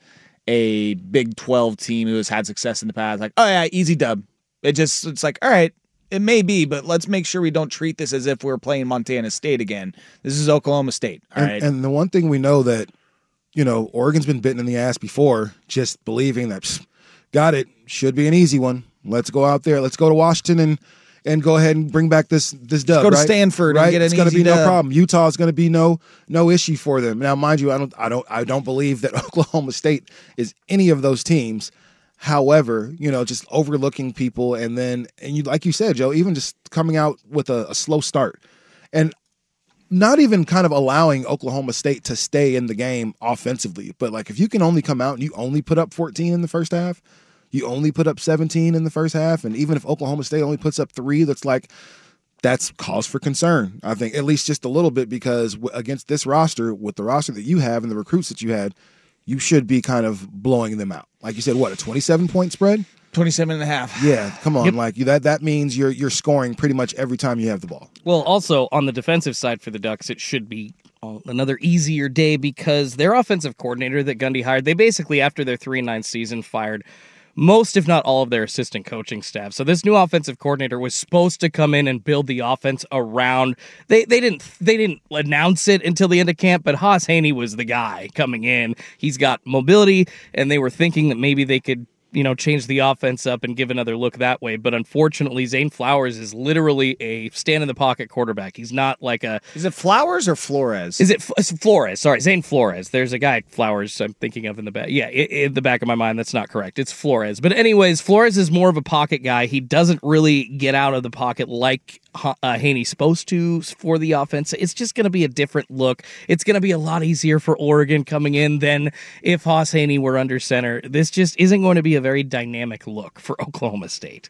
a Big twelve team who has had success in the past. Like, oh yeah, easy dub. It just, it's like, all right, it may be, but let's make sure we don't treat this as if we're playing Montana State again. This is Oklahoma State. All and, right. And the one thing we know that, you know, Oregon's been bitten in the ass before, just believing that, psst, got it, should be an easy one. Let's go out there. Let's go to Washington and and go ahead and bring back this this dub. Let's go to right? Stanford right? and get an It's going to easy be no dub. problem. Utah is going to be no no issue for them. Now, mind you, I don't I don't I don't believe that Oklahoma State is any of those teams. However, you know, just overlooking people, and then and you like you said, Joe, even just coming out with a, a slow start, and not even kind of allowing Oklahoma State to stay in the game offensively. But like, if you can only come out and you only put up fourteen in the first half. You only put up seventeen in the first half, and even if Oklahoma State only puts up three, that's like that's cause for concern. I think at least just a little bit, because w- against this roster, with the roster that you have and the recruits that you had, you should be kind of blowing them out. Like you said, what, a twenty-seven point spread? twenty-seven and a half. Yeah, come on, Yep. like you, that that means you're you're scoring pretty much every time you have the ball. Well, also on the defensive side for the Ducks, it should be another easier day because their offensive coordinator that Gundy hired, they basically, after their three and nine season, fired most, if not all, of their assistant coaching staff. So this new offensive coordinator was supposed to come in and build the offense around. They they didn't they didn't announce it until the end of camp, but Haas Haney was the guy coming in. He's got mobility, and they were thinking that maybe they could, you know, change the offense up and give another look that way. But unfortunately, Zane Flowers is literally a stand-in-the-pocket quarterback. He's not like a... Is it Flowers or Flores? Is it it's Flores? Sorry, Zane Flores. There's a guy, Flowers, I'm thinking of in the back. Yeah, in, in the back of my mind, that's not correct. It's Flores. But anyways, Flores is more of a pocket guy. He doesn't really get out of the pocket like uh, Haney's supposed to for the offense. It's just going to be a different look. It's going to be a lot easier for Oregon coming in than if Haas Haney were under center. This just isn't going to be a very dynamic look for Oklahoma State.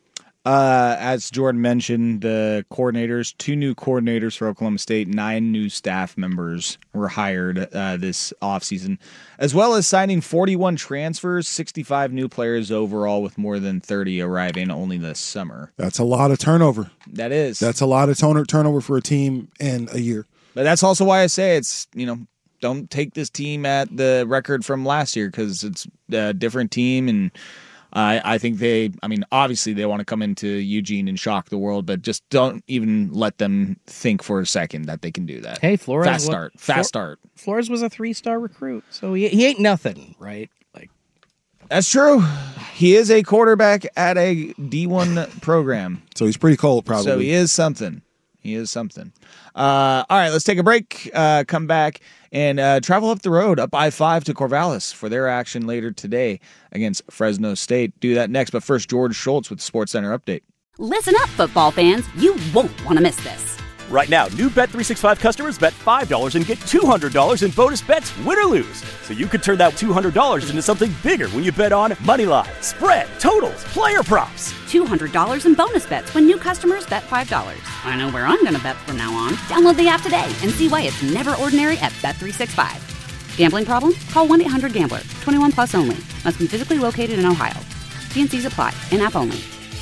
Uh, as Jordan mentioned, the coordinators, two new coordinators for Oklahoma State, nine new staff members were hired uh, this offseason, as well as signing forty-one transfers, sixty-five new players overall, with more than thirty arriving only this summer. That's a lot of turnover. That is. That's a lot of turn- turnover for a team in a year. But that's also why I say it's, you know, don't take this team at the record from last year because it's a different team and I, I think they, I mean, obviously they want to come into Eugene and shock the world, but just don't even let them think for a second that they can do that. Hey, Flores. Fast start. What, Fast Flor- start. Flores was a three-star recruit, so he, he ain't nothing, right? Like That's true. He is a quarterback at a D one program. So he's pretty cold, probably. So he is something. He is something. Uh, all right, let's take a break, uh, come back, and uh, travel up the road, up I five to Corvallis for their action later today against Fresno State. Do that next, but first, George Schultz with the Sports Center update. Listen up, football fans. You won't want to miss this. Right now, new Bet three sixty-five customers bet five dollars and get two hundred dollars in bonus bets, win or lose. So you could turn that two hundred dollars into something bigger when you bet on money line, spread, totals, player props. two hundred dollars in bonus bets when new customers bet five dollars. I know where I'm going to bet from now on. Download the app today and see why it's never ordinary at Bet three sixty-five. Gambling problem? Call one eight hundred gambler. twenty-one plus only. Must be physically located in Ohio. T N Cs apply. In-app only.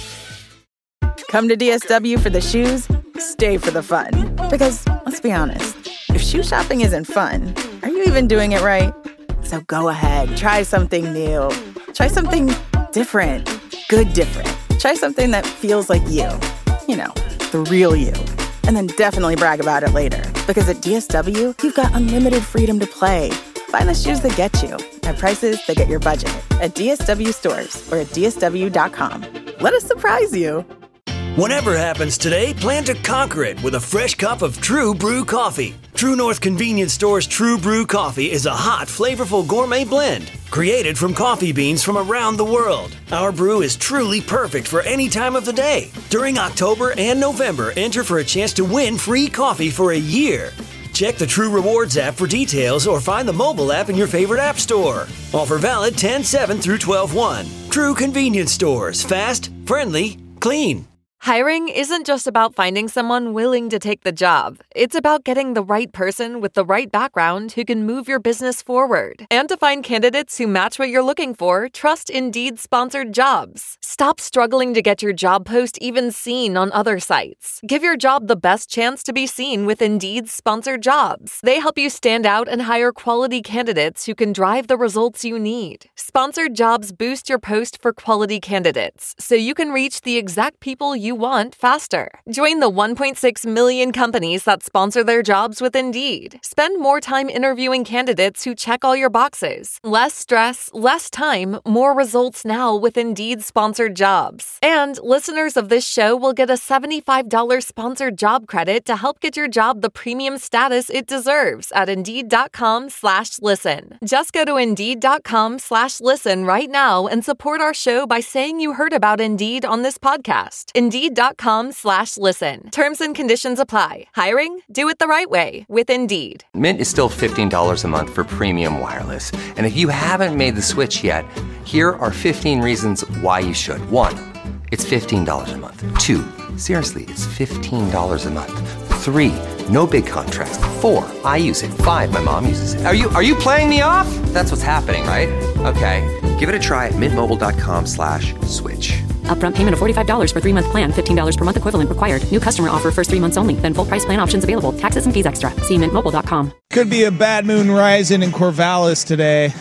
Come to D S W for the shoes, stay for the fun. Because, let's be honest, if shoe shopping isn't fun, are you even doing it right? So go ahead, try something new. Try something different. Good different. Try something that feels like you. You know, the real you. And then definitely brag about it later. Because at D S W, you've got unlimited freedom to play. Find the shoes that get you at prices that get your budget at D S W stores or at D S W dot com. Let us surprise you. Whatever happens today, plan to conquer it with a fresh cup of True Brew coffee. True North Convenience Store's True Brew coffee is a hot, flavorful gourmet blend created from coffee beans from around the world. Our brew is truly perfect for any time of the day. During October and November, enter for a chance to win free coffee for a year. Check the True Rewards app for details or find the mobile app in your favorite app store. Offer valid ten seven through twelve one. True Convenience Stores. Fast, friendly, clean. Hiring isn't just about finding someone willing to take the job. It's about getting the right person with the right background who can move your business forward. And to find candidates who match what you're looking for, trust Indeed-sponsored jobs. Stop struggling to get your job post even seen on other sites. Give your job the best chance to be seen with Indeed-sponsored jobs. They help you stand out and hire quality candidates who can drive the results you need. Sponsored jobs boost your post for quality candidates, so you can reach the exact people you want faster. Join the one point six million companies that sponsor their jobs with Indeed. Spend more time interviewing candidates who check all your boxes. Less stress, less time, more results now with Indeed-sponsored jobs. And listeners of this show will get a seventy-five dollars sponsored job credit to help get your job the premium status it deserves at Indeed.com slash listen. Just go to Indeed.com slash listen right now and support our show by saying you heard about Indeed on this podcast. Indeed.com slash listen. Terms and conditions apply. Hiring? Do it the right way with Indeed. Mint is still fifteen dollars a month for premium wireless. And if you haven't made the switch yet, here are fifteen reasons why you should. One, it's fifteen dollars a month. Two, seriously, it's fifteen dollars a month. Three, no big contracts. Four, I use it. Five, my mom uses it. Are you are you playing me off? That's what's happening, right? Okay, give it a try at mintmobile.com slash switch. Upfront payment of forty-five dollars for three-month plan, fifteen dollars per month equivalent required. New customer offer first three months only. Then full price plan options available. Taxes and fees extra. See mint mobile dot com. Could be a bad moon rising in Corvallis today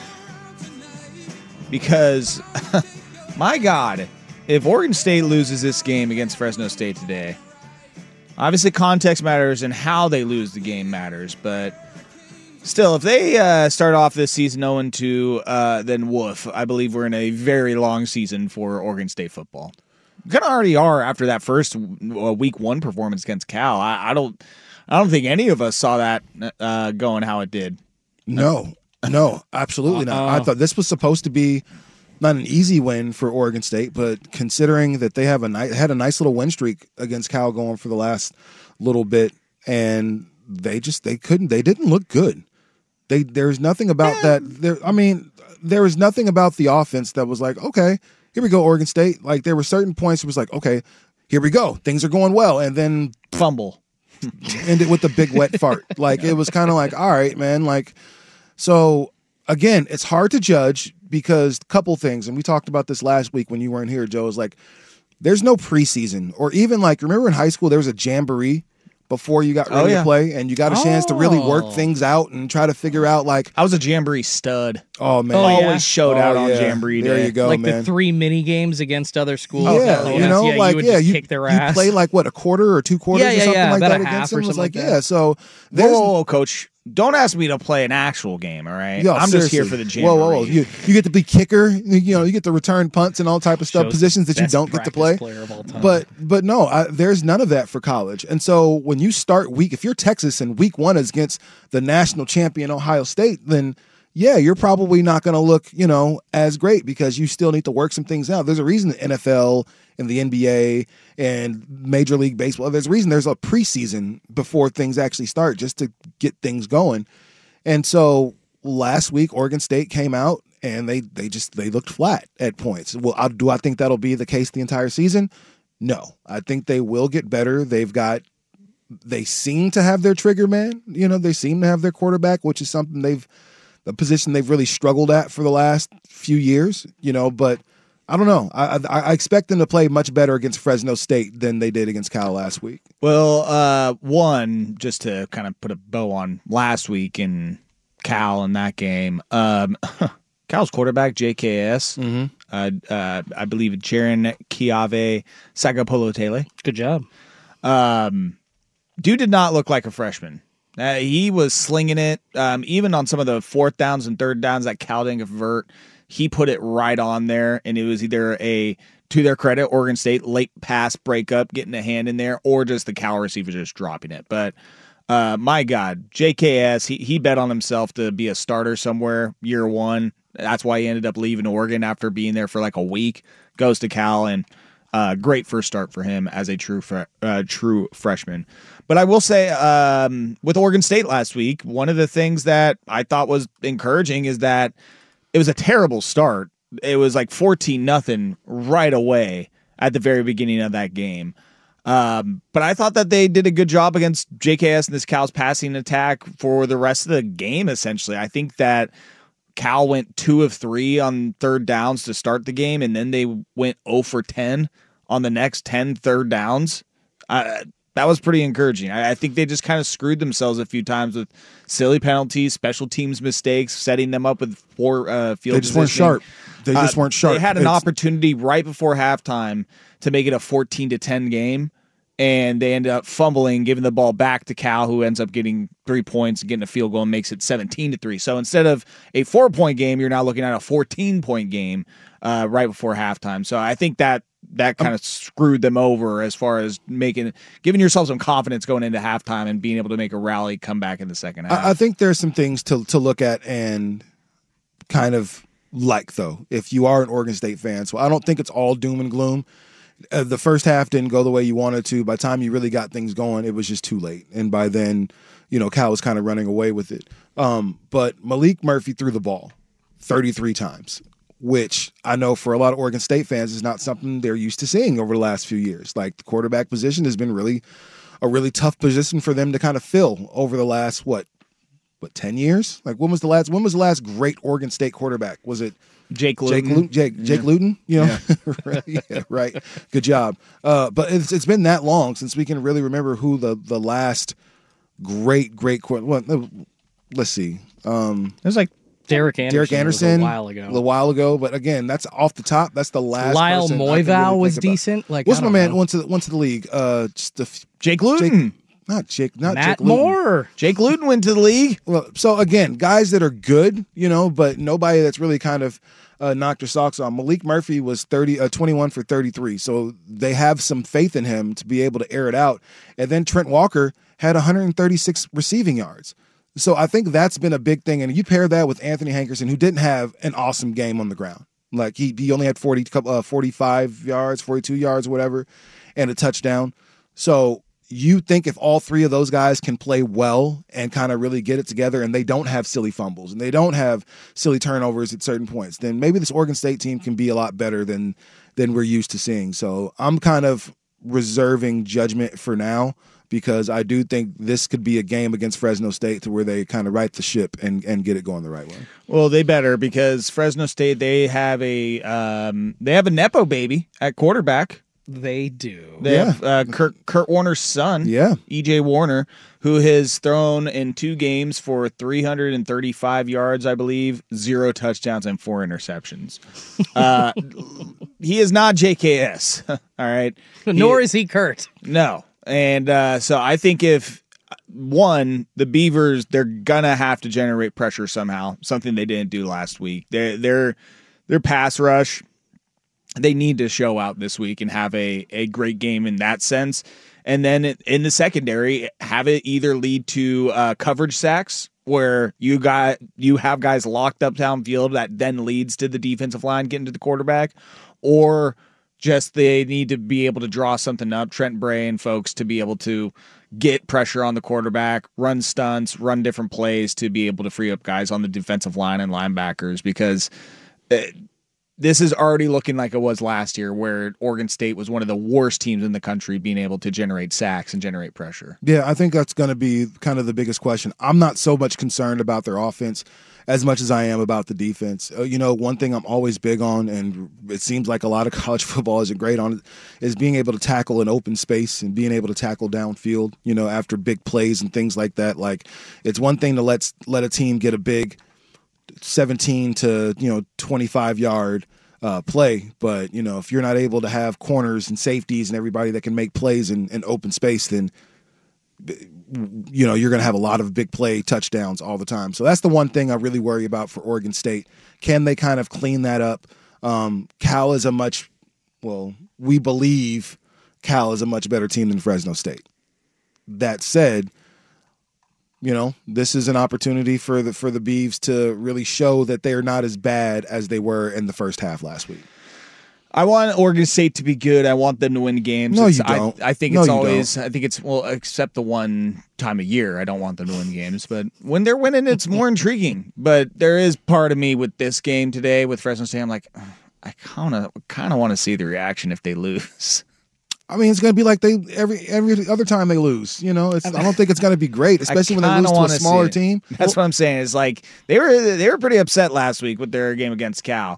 because, my God, if Oregon State loses this game against Fresno State today, obviously context matters and how they lose the game matters, but still, if they uh, start off this season oh and two, uh, then woof. I believe we're in a very long season for Oregon State football. Kind of already are after that first uh, week one performance against Cal. I, I don't, I don't think any of us saw that uh, going how it did. No, no, absolutely not. I thought this was supposed to be not an easy win for Oregon State, but considering that they have a ni- had a nice little win streak against Cal going for the last little bit, and they just they couldn't, they didn't look good. They, there's nothing about that. There, I mean, there was nothing about the offense that was like, okay, here we go, Oregon State. Like there were certain points where it was like, okay, here we go. Things are going well. And then fumble. ended with a big wet fart. Like it was kind of like, all right, man. Like, so again, it's hard to judge because a couple things, and we talked about this last week when you weren't here, Joe, is like, there's no preseason or even like, remember in high school, there was a jamboree before you got ready oh, yeah. to play and you got a oh. chance to really work things out and try to figure out like. I was a jamboree stud. Oh, man. Oh, Always yeah. showed oh, out on yeah. jamboree day. There you go, like man. the three mini games against other schools. Yeah, you know, yeah, like, you would yeah, just you, kick their you ass. play like what, a quarter or two quarters yeah, yeah, or something yeah, like about that a half against or them. It was something like, like yeah, that. so Whoa, there's. whoa, whoa, coach. Don't ask me to play an actual game, all right? Yo, I'm seriously. just here for the jamboree. Whoa, whoa, whoa. You, you get to be kicker, you know, you get to return punts and all type of stuff, Shows positions that you best don't get to play. player of all time. But but no, I, there's none of that for college. And so when you start week, if you're Texas and week one is against the national champion Ohio State, then yeah, you're probably not going to look, you know, as great because you still need to work some things out. There's a reason the N F L and the N B A and Major League Baseball, there's a reason there's a preseason before things actually start just to get things going. And so last week, Oregon State came out and they they just they looked flat at points. Well, I, do I think that'll be the case the entire season? No, I think they will get better. They've got, they seem to have their trigger man. You know, they seem to have their quarterback, which is something they've, the position they've really struggled at for the last few years, you know, but I don't know. I, I, I expect them to play much better against Fresno State than they did against Cal last week. Well, uh, one, just to kind of put a bow on last week in Cal in that game, um, Cal's quarterback, J K S, mm-hmm. uh, uh, I believe Jaron Kiave Sagapolotele. Good job. Um, dude did not look like a freshman. Uh, he was slinging it. Um, even on some of the fourth downs and third downs that Cal didn't convert, he put it right on there, and it was either a, to their credit, Oregon State late pass breakup, getting a hand in there, or just the Cal receiver just dropping it. But uh, my God, J K S, he, he bet on himself to be a starter somewhere year one. That's why he ended up leaving Oregon after being there for like a week. Goes to Cal, and uh, great first start for him as a true fre- uh, true freshman. But I will say, um, with Oregon State last week, one of the things that I thought was encouraging is that it was a terrible start. It was like fourteen nothing right away at the very beginning of that game. Um, but I thought that they did a good job against J K S and this Cal's passing attack for the rest of the game, essentially. I think that Cal went two of three on third downs to start the game, and then they went zero for ten on the next ten third downs. Uh, that was pretty encouraging. I, I think they just kind of screwed themselves a few times with silly penalties, special teams mistakes, setting them up with poor uh, field. They just weren't sharp. They just uh, weren't sharp. They had an It's, opportunity right before halftime to make it a fourteen to ten game, and they ended up fumbling, giving the ball back to Cal, who ends up getting three points and getting a field goal and makes it seventeen to three. So instead of a four-point game, you're now looking at a fourteen-point game uh, right before halftime. So I think that that kind of screwed them over as far as making giving yourself some confidence going into halftime and being able to make a rally come back in the second half. I, I think there's some things to to look at and kind of like, though, if you are an Oregon State fan. So I don't think it's all doom and gloom. Uh, the first half didn't go the way you wanted to. By the time you really got things going, it was just too late. And by then, you know, Cal was kind of running away with it. Um, but Malik Murphy threw the ball thirty-three times, which I know for a lot of Oregon State fans is not something they're used to seeing over the last few years. Like, the quarterback position has been really a really tough position for them to kind of fill over the last, what, what, ten years? Like, when was the last when was the last great Oregon State quarterback? Was it Jake Luton? Jake, Lu- Jake, Jake Yeah. Luton? You know? Yeah. right, yeah, right. Good job. Uh, but it's it's been that long since we can really remember who the, the last great, great quarterback. Well, let's see. Um, it was like Derek Anderson. Derek Anderson was a while ago. A little while ago, but again, that's off the top. That's the last. Lyle person I can Moyval really was think about. decent. Like, what's I my don't man know. went to went to the league? Uh, just a f- Jake Luton. Jake, not Jake. Not Matt Jake Luton. Moore. Jake Luton went to the league. Well, so again, guys that are good, you know, but nobody that's really kind of uh, knocked their socks on. Malik Murphy was thirty, uh, twenty-one for thirty-three, so they have some faith in him to be able to air it out. And then Trent Walker had one hundred thirty-six receiving yards. So I think that's been a big thing. And you pair that with Anthony Hankerson, who didn't have an awesome game on the ground. Like, he he only had forty, uh, forty-five yards, forty-two yards, whatever, and a touchdown. So you think if all three of those guys can play well and kind of really get it together, and they don't have silly fumbles and they don't have silly turnovers at certain points, then maybe this Oregon State team can be a lot better than than we're used to seeing. So I'm kind of reserving judgment for now, because I do think this could be a game against Fresno State to where they kind of right the ship and, and get it going the right way. Well, they better, because Fresno State, they have a um, they have a Nepo baby at quarterback. They do. They Yeah. have uh, Kurt, Kurt Warner's son, Yeah. E J Warner, who has thrown in two games for three hundred thirty-five yards, I believe, zero touchdowns and four interceptions. Uh, he is not J K S, all right? Nor He- is he Kurt. No. And uh, so I think if, one, the Beavers, they're going to have to generate pressure somehow, something they didn't do last week. They're, they're, their pass rush, they need to show out this week and have a, a great game in that sense. And then in the secondary, have it either lead to uh, coverage sacks, where you got you have guys locked up downfield that then leads to the defensive line getting to the quarterback, or just they need to be able to draw something up, Trent Bray and folks, to be able to get pressure on the quarterback, run stunts, run different plays to be able to free up guys on the defensive line and linebackers, because it, this is already looking like it was last year, where Oregon State was one of the worst teams in the country being able to generate sacks and generate pressure. Yeah, I think that's going to be kind of the biggest question. I'm not so much concerned about their offense as much as I am about the defense. Uh, you know, one thing I'm always big on, and it seems like a lot of college football isn't great on it, is being able to tackle in open space and being able to tackle downfield, you know, after big plays and things like that. Like, it's one thing to let let a team get a big seventeen to, you know, twenty-five yard uh, play. But, you know, if you're not able to have corners and safeties and everybody that can make plays in, in open space, then, you know, you're going to have a lot of big play touchdowns all the time. So that's the one thing I really worry about for Oregon State. Can they kind of clean that up? Um, Cal is a much, well, we believe Cal is a much better team than Fresno State. That said, you know, this is an opportunity for the for the Beavs to really show that they are not as bad as they were in the first half last week. I want Oregon State to be good. I want them to win games. No, It's- you don't. I, I think No, it's you always. don't. I think it's well, except the one time a year. I don't want them to win games, but when they're winning, it's more intriguing. But there is part of me with this game today with Fresno State. I'm like, "Ugh, I kind of kind of want to see the reaction if they lose. I mean, it's going to be like they every every other time they lose. You know, it's, I don't think it's going to be great, especially when they kinda lose to a wanna see smaller it. team. That's what I'm saying. It's like they were they were pretty upset last week with their game against Cal.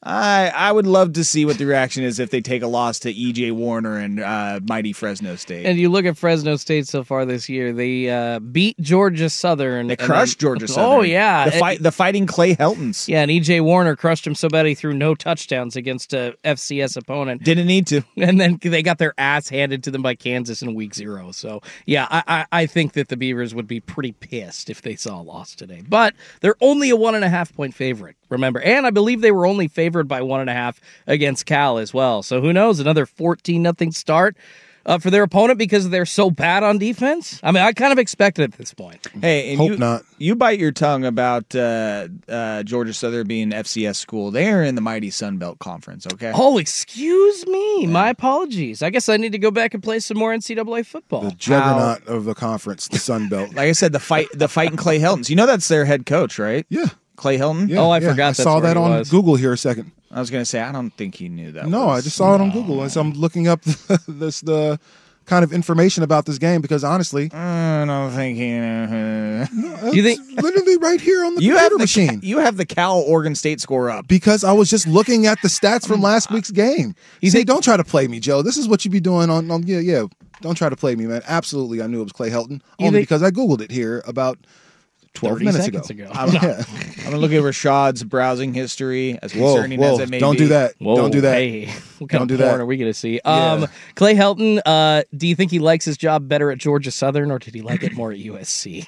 I I would love to see what the reaction is if they take a loss to E J Warner and uh, mighty Fresno State. And you look at Fresno State so far this year, they uh, beat Georgia Southern. They and crushed then- Georgia Southern. Oh, yeah. the fight the fighting Clay Heltons. Yeah, and E J Warner crushed him so bad he threw no touchdowns against a F C S opponent. Didn't need to. And then they got their ass handed to them by Kansas in week zero. So, yeah, I, I, I think that the Beavers would be pretty pissed if they saw a loss today. But they're only a one and a half point favorite, remember. And I believe they were only favored by one and a half against Cal as well. So who knows? Another fourteen nothing start uh, for their opponent because they're so bad on defense? I mean, I kind of expect it at this point. Hey, and Hope you, not. You bite your tongue about uh, uh, Georgia Southern being an F C S school. They are in the mighty Sun Belt Conference, okay? Oh, excuse me. My apologies. I guess I need to go back and play some more N C double A football. The juggernaut of the conference, the Sun Belt. Like I said, the fight, the fighting Clay Heltons. You know that's their head coach, right? Yeah. Clay Helton? Yeah, Oh, I yeah. forgot I that's saw where that he on was. Google here a second. I was going to say, I don't think he knew that. No, was- I just saw it on Google as I'm looking up this the kind of information about this game because honestly, I don't think he knew. You think- it's literally right here on the You computer have the machine. you have the Cal Oregon State score up. Because I was just looking at the stats from last week's game. You see, don't try to play me, Joe. This is what you be doing on, on yeah, yeah. Don't try to play me, man. Absolutely, I knew it was Clay Helton. You Only think- because I Googled it here about twelve thirty minutes seconds ago. ago. I'm, Yeah. I'm going to look at Rashad's browsing history, as Whoa, concerning whoa, as it may don't be. do that. Whoa, Don't do that. Hey, what kind Don't do of porn that. are we going to see? Yeah. Um, Clay Helton, uh, do you think he likes his job better at Georgia Southern or did he like it more at U S C?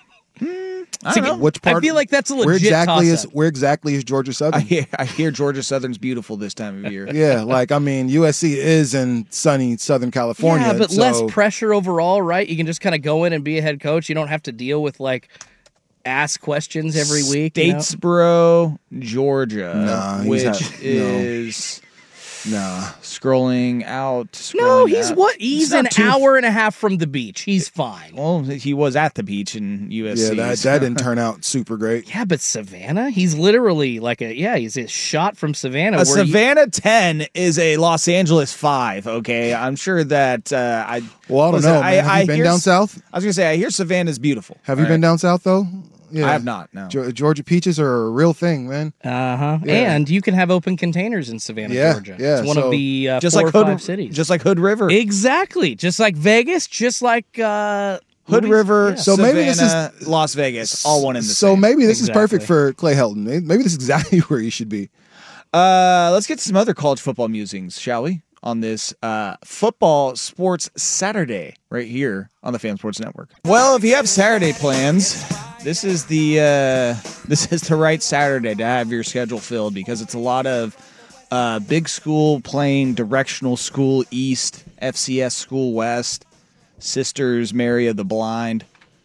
I don't know. Which part? I feel like that's a legit where exactly is toss-up. where exactly is Georgia I Southern? hear, I hear Georgia Southern's beautiful this time of year. Yeah, like I mean, U S C is in sunny Southern California. Yeah, but so less pressure overall, right? You can just kind of go in and be a head coach. You don't have to deal with like ask questions every week. you know? Statesboro, Georgia, Nah, he's which not- no. is Nah, scrolling out. Scrolling No, he's out. what? He's It's not an too- hour and a half from the beach. He's fine. Well, he was at the beach in U S C. Yeah, that, that didn't turn out super great. Yeah, but Savannah, he's literally like a yeah, he's a shot from Savannah. A where you- Savannah ten is a Los Angeles five. Okay, I'm sure that uh, I. Well, I don't listen, know. Man. Have you been hear down s- south? I was gonna say I hear Savannah's beautiful. Have you All been right? down south though? Yeah. I have not. No. Ge- Georgia peaches are a real thing, man. Uh huh. Yeah. And you can have open containers in Savannah, Yeah, Georgia. yeah, It's one so- of the uh, Just four like or Hood, five cities. just like Hood River. Exactly. Just like Vegas. Just like uh, Hood Louis- River, yeah. So maybe this is- Savannah, Las Vegas, all one in the So same. maybe this Exactly. is perfect for Clay Helton. Maybe maybe this is exactly where he should be. Uh, let's get some other college football musings, shall we? On this uh, football sports Saturday right here on the Fan Sports Network. Well, if you have Saturday plans, this is the uh, this is the right Saturday to have your schedule filled because it's a lot of uh, big school playing directional school East, F C S school West, Sisters Mary of the Blind.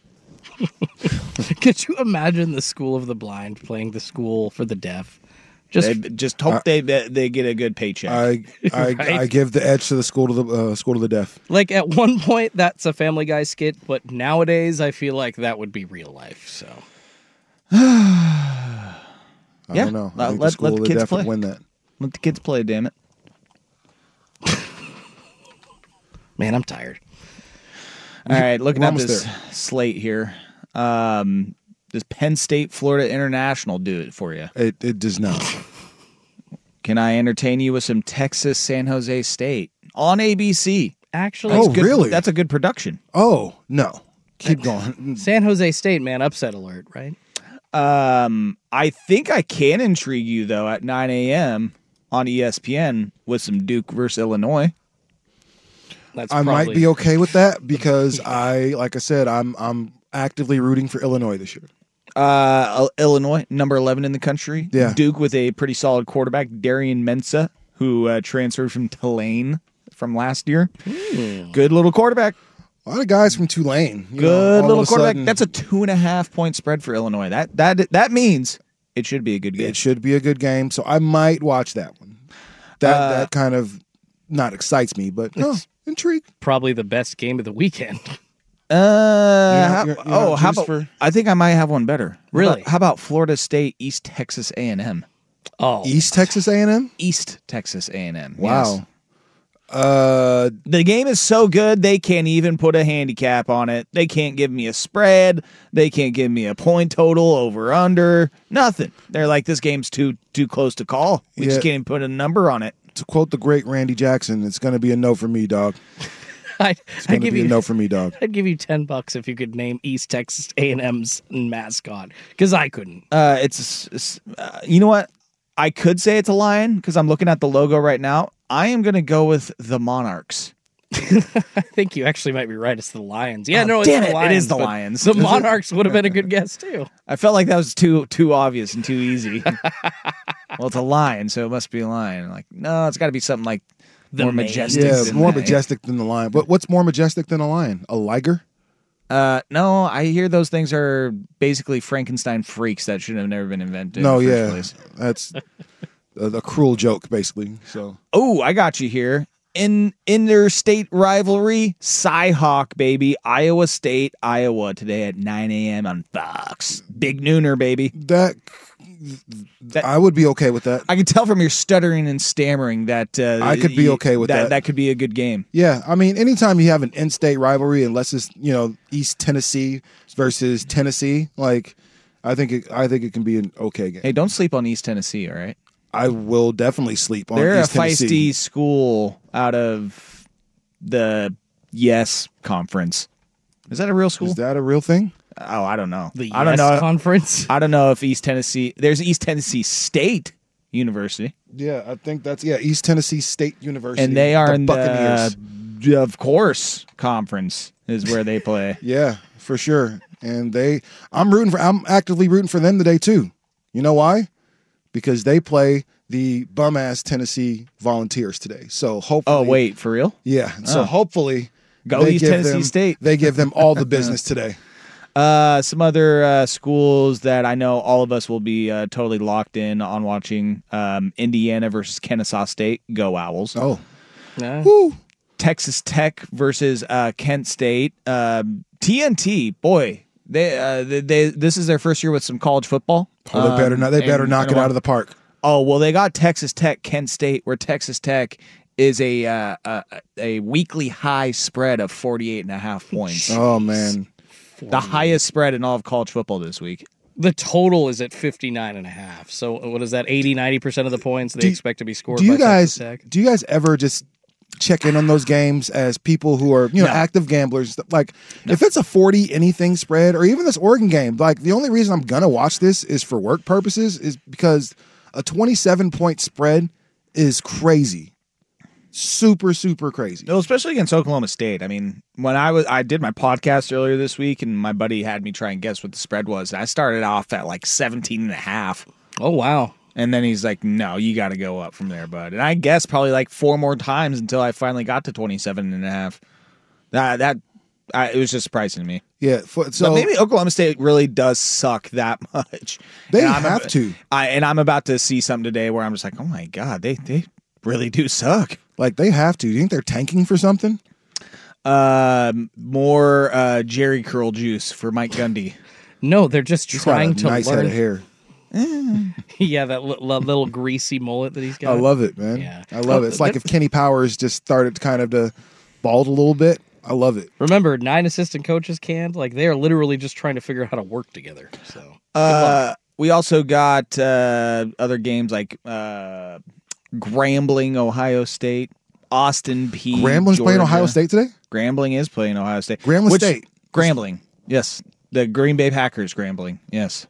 Could you imagine the School of the Blind playing the School for the Deaf? Just They just hope they they get a good paycheck. I I, Right. I give the edge to the school to the uh, school to the deaf. like at one point, that's a Family Guy skit, but nowadays I feel like that would be real life. So I Yeah. don't know. I Let- think let- the school let to the the kids deaf would play. win that. Let the kids play, damn it. man, I'm tired. All right, looking We're at almost this there. slate here. Um, does Penn State Florida International do it for you? It it does not. Can I entertain you with some Texas San Jose State on A B C? Actually, Oh, Good- really? That's a good production. Oh no, keep going. San Jose State, man, upset alert, right? Um, I think I can intrigue you though at nine a.m. on E S P N with some Duke versus Illinois. That's I probably, might be okay with that because I, like I said, I'm I'm actively rooting for Illinois this year. Uh, Illinois, number eleven in the country. Yeah. Duke with a pretty solid quarterback, Darian Mensah, who uh, transferred from Tulane from last year. Good little quarterback. A lot of guys from Tulane. you know, Good all little of a quarterback. sudden, That's a two and a half point spread for Illinois. That that that means it should be a good game. It should be a good game, so I might watch that one. That Uh, that kind of not excites me, but oh, intrigue. probably the best game of the weekend. Uh, You're not- how- you're- you're oh, not how juiced about? for- I think I might have one better. How Really? about- How about Florida State East Texas A and M? Oh, East Texas A and M. East Texas A and M. Wow. Uh, The game is so good they can't even put a handicap on it. They can't give me a spread. They can't give me a point total over under. Nothing. They're like, this game's too too close to call. We just Yeah. can't even put a number on it. to quote the great Randy Jackson, it's going to be a no for me, dog. I'd, It's I'd going to give be you a no for me, dog. I'd give you ten bucks if you could name East Texas A and M's mascot because I couldn't. Uh, it's, it's uh, you know what? I could say it's a lion because I'm looking at the logo right now. I am going to go with the Monarchs. I think you actually might be right. It's the Lions. Yeah, Oh, no, it's damn the it, it Lions. is the but Lions. The Monarchs would have been a good guess too. I felt like that was too too obvious and too easy. Well, it's a lion, so it must be a lion. Like, no, it's got to be something like The more mane. majestic. Yeah, than more that. majestic than the lion. But what's more majestic than a lion? A liger? Uh, no, I hear those things are basically Frankenstein freaks that should have never been invented. No, in the yeah, first place. that's a, a cruel joke, basically. So Oh, I got you here. In interstate rivalry, Cyhawk, baby. Iowa State, Iowa today at nine a.m. on Fox. Big nooner, baby. that, That- I would be okay with that. I can tell from your stuttering and stammering that uh, I could be you- okay with that. That could be a good game. Yeah, I mean, anytime you have an in-state rivalry, unless it's you know East Tennessee versus Tennessee, like I think it, I think it can be an okay game. Hey, don't sleep on East Tennessee, all right? I will definitely sleep on They're East a feisty Tennessee. school out of the Yes Conference. Is that a real school? Is that a real thing? Oh, I don't know. The I don't Yes know. Conference. I don't know if East Tennessee. There's East Tennessee State University, Yeah, I think that's yeah East Tennessee State University, and they are the in Buccaneers. the, of course, conference is where they play. Yeah, for sure. And they, I'm rooting for. I'm actively rooting for them today too. You know why? Because they play the bum ass Tennessee Volunteers today. So hopefully, Oh, wait, for real? yeah. So Oh. hopefully, Go they East give Tennessee them- State. They give them all the business today. Uh, some other uh, schools that I know all of us will be uh, totally locked in on watching. Um, Indiana versus Kennesaw State. Go Owls. Oh. Yeah. Woo. Texas Tech versus uh, Kent State. Um, T N T, boy, they, uh, they they this is their first year with some college football. Oh, they better not. They Um, better and- knock and it out of the park. Oh, well, they got Texas Tech, Kent State, where Texas Tech is a uh, a, a weekly high spread of forty-eight and a half points. Oh man, the highest spread in all of college football this week. The total is at fifty-nine and a half. So what is that? eighty, ninety percent of the points they Do- expect to be scored Do you by guys Texas Tech? do you guys ever just check in on those games as people who are, you know, No. active gamblers? Like, if it's a forty anything spread, or even this Oregon game, like the only reason I'm gonna watch this is for work purposes, is because a twenty-seven point spread is crazy, super super crazy. No, especially against Oklahoma State. I mean, when I was I did my podcast earlier this week, and my buddy had me try and guess what the spread was. I started off at like seventeen and a half. Oh, wow. And then he's like, no, you got to go up from there, bud. And I guess probably like four more times until I finally got to twenty-seven and a half. That, that I, it was just surprising to me. Yeah, for, so but maybe Oklahoma State really does suck that much. They And I'm have ab- to. I, and I'm about to see something today where I'm just like, oh my God, they, they really do suck. like they have to. Do you think they're tanking for something? Um, more uh, Jerry curl juice for Mike Gundy. No, they're just He's got trying a to nice learn. head of hair. Yeah, that li- li- little greasy mullet that he's got. I love it, man. Yeah. I love Oh, it. It's like that- if Kenny Powers just started kind of to bald a little bit. I love it. Remember, nine assistant coaches canned. Like they are literally just trying to figure out how to work together. So Uh, we also got uh, other games like uh, Grambling, Ohio State, Austin P. Grambling's playing Georgia. Ohio State today? Grambling is playing Ohio State. Grambling Which- State. Grambling, yes. The Green Bay Packers, Grambling, yes.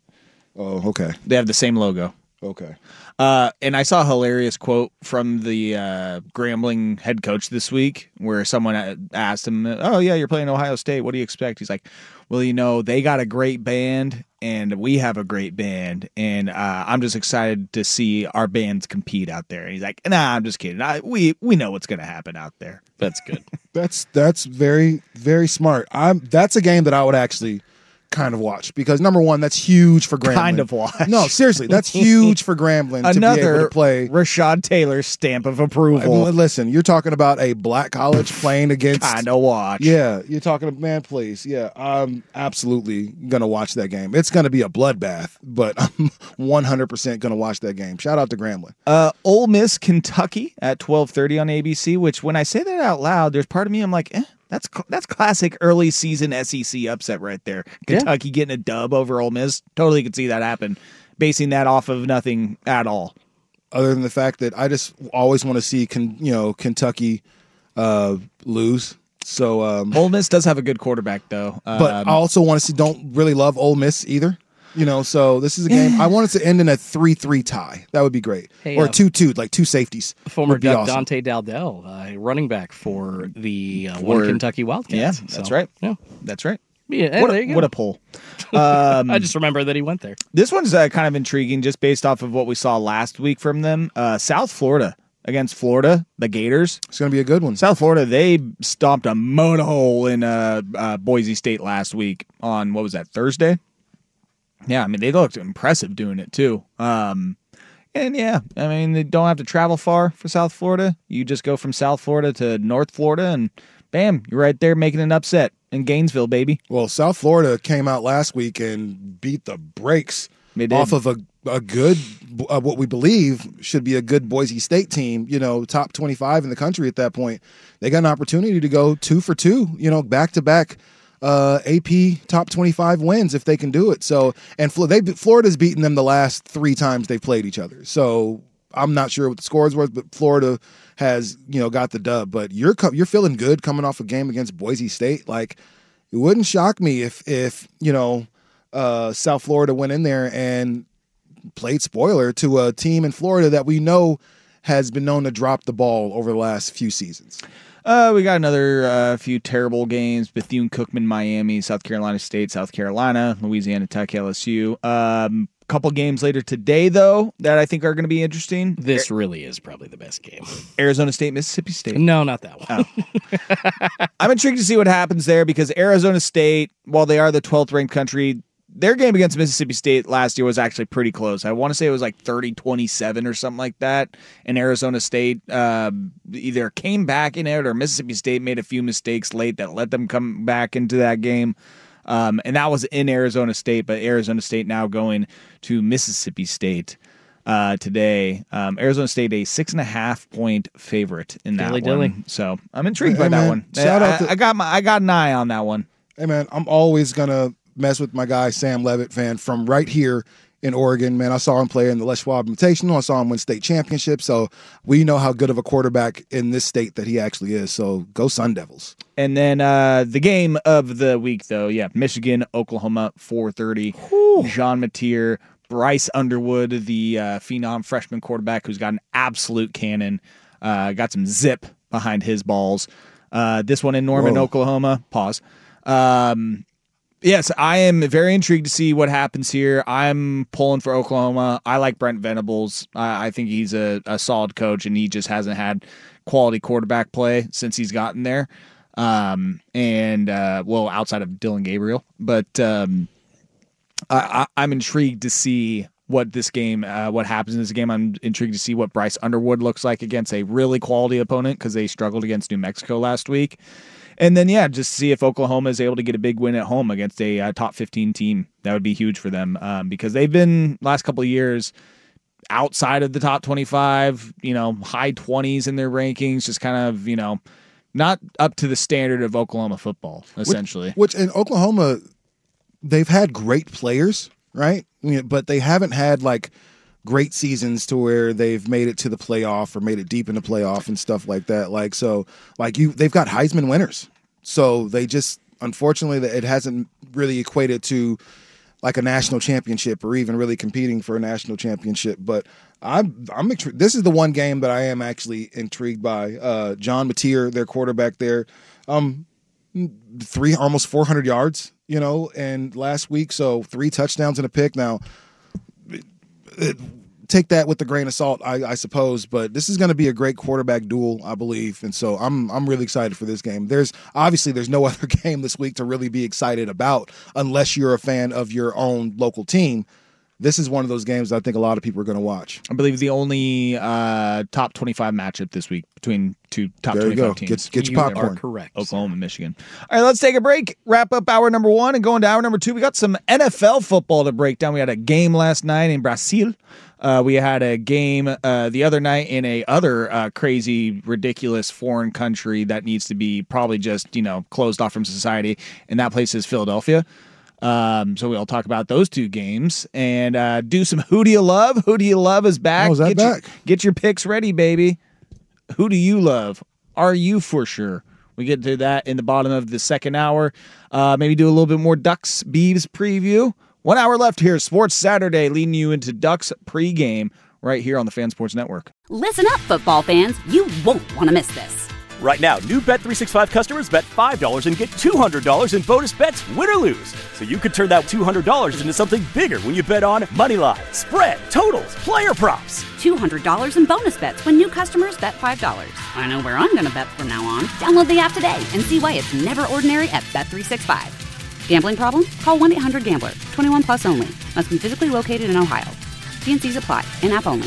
Oh, okay. They have the same logo. Okay. Uh, and I saw a hilarious quote from the uh, Grambling head coach this week where someone a- asked him, oh, yeah, you're playing Ohio State. What do you expect? He's like, well, you know, they got a great band and we have a great band. And uh, I'm just excited to see our bands compete out there. And he's like, nah, I'm just kidding. I, we, we know what's going to happen out there. that's good. That's that's very very smart. I'm that's a game that I would actually kind of watch because number one, that's huge for Grambling. Kind of watch. No, seriously, that's huge for Grambling to be able Another to play. Rashad Taylor stamp of I approval. mean, listen, you're talking about a black college playing against. Kind of watch. Yeah, you're talking, man, please. Yeah, I'm absolutely going to watch that game. It's going to be a bloodbath, but I'm one hundred percent going to watch that game. Shout out to Grambling. Uh, Ole Miss, Kentucky at twelve thirty on A B C, which when I say that out loud, there's part of me I'm like, eh, that's cl- that's classic early season S E C upset right there. Kentucky getting a dub over Ole Miss. Totally could see that happen, basing that off of nothing at all. Other than the fact that I just always want to see, Ken, you know, Kentucky uh, lose. So, um, Ole Miss does have a good quarterback, though. but Um, I also want to see. Don't really love Ole Miss either. You know, so this is a game I want it to end in a three three tie. That would be great, Hey, or uh, two two, like two safeties. Former would be Duck awesome. Dante Dowdell, uh, running back for the uh, For- one Kentucky yeah, Wildcats. that's So, right. Yeah, That's right. yeah. What there a, you go. what a pull. Um, I just remember that he went there. This one's uh, kind of intriguing just based off of what we saw last week from them. Uh, South Florida against Florida, the Gators. It's going to be a good one. South Florida, they stomped a mud hole in uh, uh, Boise State last week on, what was that, Thursday? Yeah, I mean, they looked impressive doing it too. Um, and yeah, I mean, they don't have to travel far for South Florida. You just go from South Florida to North Florida and bam, you're right there making an upset in Gainesville, baby. Well, South Florida came out last week and beat the brakes They did. off of a a good, uh, what we believe should be a good Boise State team. You know, top twenty-five in the country at that point. They got an opportunity to go two for two. You know, back to back. Uh, A P top twenty-five wins if they can do it. So, and Flo- they Florida's beaten them the last three times they've played each other. So I'm not sure what the scores were, but Florida has, you know, got the dub. But you're co- you're feeling good coming off a game against Boise State. Like, it wouldn't shock me if if you know uh, South Florida went in there and played spoiler to a team in Florida that we know has been known to drop the ball over the last few seasons. Uh, we got another uh, few terrible games. Bethune-Cookman, Miami, South Carolina State, South Carolina, Louisiana Tech, L S U. Um, couple games later today, though, that I think are going to be interesting. This really is probably the best game. Arizona State, Mississippi State. No, not that one. Oh. I'm intrigued to see what happens there because Arizona State, while they are the twelfth ranked country, their game against Mississippi State last year was actually pretty close. I want to say it was like thirty twenty-seven or something like that. And Arizona State uh, either came back in it or Mississippi State made a few mistakes late that let them come back into that game. Um, and that was in Arizona State, but Arizona State now going to Mississippi State uh, today. Um, Arizona State a six and a half point favorite in that Dilly one. dilly. So I'm intrigued Hey, by that man, one. shout I, out to- I got my I got an eye on that one. Hey, man, I'm always going to mess with my guy, Sam Levitt, fan, from right here in Oregon. Man, I saw him play in the Les Schwab Invitational. I saw him win state championship. So we know how good of a quarterback in this state that he actually is. So go Sun Devils. And then uh, the game of the week, though, yeah, Michigan, Oklahoma, four thirty. Jean Mateer, Bryce Underwood, the uh, phenom freshman quarterback who's got an absolute cannon, uh, got some zip behind his balls. Uh, this one in Norman, Whoa. Oklahoma. Pause. Um, yes, I am very intrigued to see what happens here. I'm pulling for Oklahoma. I like Brent Venables. I, I think he's a, a solid coach, and he just hasn't had quality quarterback play since he's gotten there. Um, and, uh, well, outside of Dylan Gabriel, but, um, I, I, I'm intrigued to see what this game, uh, what happens in this game. I'm intrigued to see what Bryce Underwood looks like against a really quality opponent because they struggled against New Mexico last week. And then, yeah, just see if Oklahoma is able to get a big win at home against a uh, top fifteen team. That would be huge for them um, because they've been, last couple of years, outside of the top twenty-five, you know, high twenties in their rankings, just kind of, you know, not up to the standard of Oklahoma football, essentially. Which, which in Oklahoma, they've had great players, right? I mean, but they haven't had like great seasons to where they've made it to the playoff or made it deep in the playoff and stuff like that. Like, so like you, they've got Heisman winners. So they just, unfortunately, that it hasn't really equated to like a national championship or even really competing for a national championship. But I'm, I'm, this is the one game that I am actually intrigued by. Uh, John Mateer, their quarterback there, um, three, almost four hundred yards, you know, and last week, so three touchdowns and a pick. Now, it, take that with a grain of salt, I, I suppose, but this is going to be a great quarterback duel, I believe, and so I'm I'm really excited for this game. There's obviously there's no other game this week to really be excited about unless you're a fan of your own local team. This is one of those games that I think a lot of people are going to watch. I believe the only uh, top twenty-five matchup this week between two top There you twenty-five go. teams. Get, get your You popcorn. are correct. Oklahoma, Michigan. All right, let's take a break. Wrap up hour number one and go into hour number two. We got some N F L football to break down. We had a game last night in Brazil. Uh, we had a game uh, the other night in a other uh, crazy, ridiculous foreign country that needs to be probably just, you know, closed off from society, and that place is Philadelphia. Um, so we'll talk about those two games and uh, do some Who Do You Love? Who Do You Love is back. Oh, is that get back? Your, get your picks ready, baby. Who do you love? Are you for sure? We get to that in the bottom of the second hour. Uh, maybe do a little bit more Ducks Beavs preview. One hour left here. Sports Saturday leading you into Ducks pregame right here on the Fan Sports Network. Listen up, football fans. You won't want to miss this. Right now, new Bet three sixty-five customers bet five dollars and get two hundred dollars in bonus bets, win or lose. So you could turn that two hundred dollars into something bigger when you bet on money line, spread, totals, player props. two hundred dollars in bonus bets when new customers bet five dollars. I know where I'm going to bet from now on. Download the app today and see why it's never ordinary at Bet three sixty-five. Gambling problem? Call one eight hundred gambler. twenty-one plus only. Must be physically located in Ohio. T and C's apply. In-app only.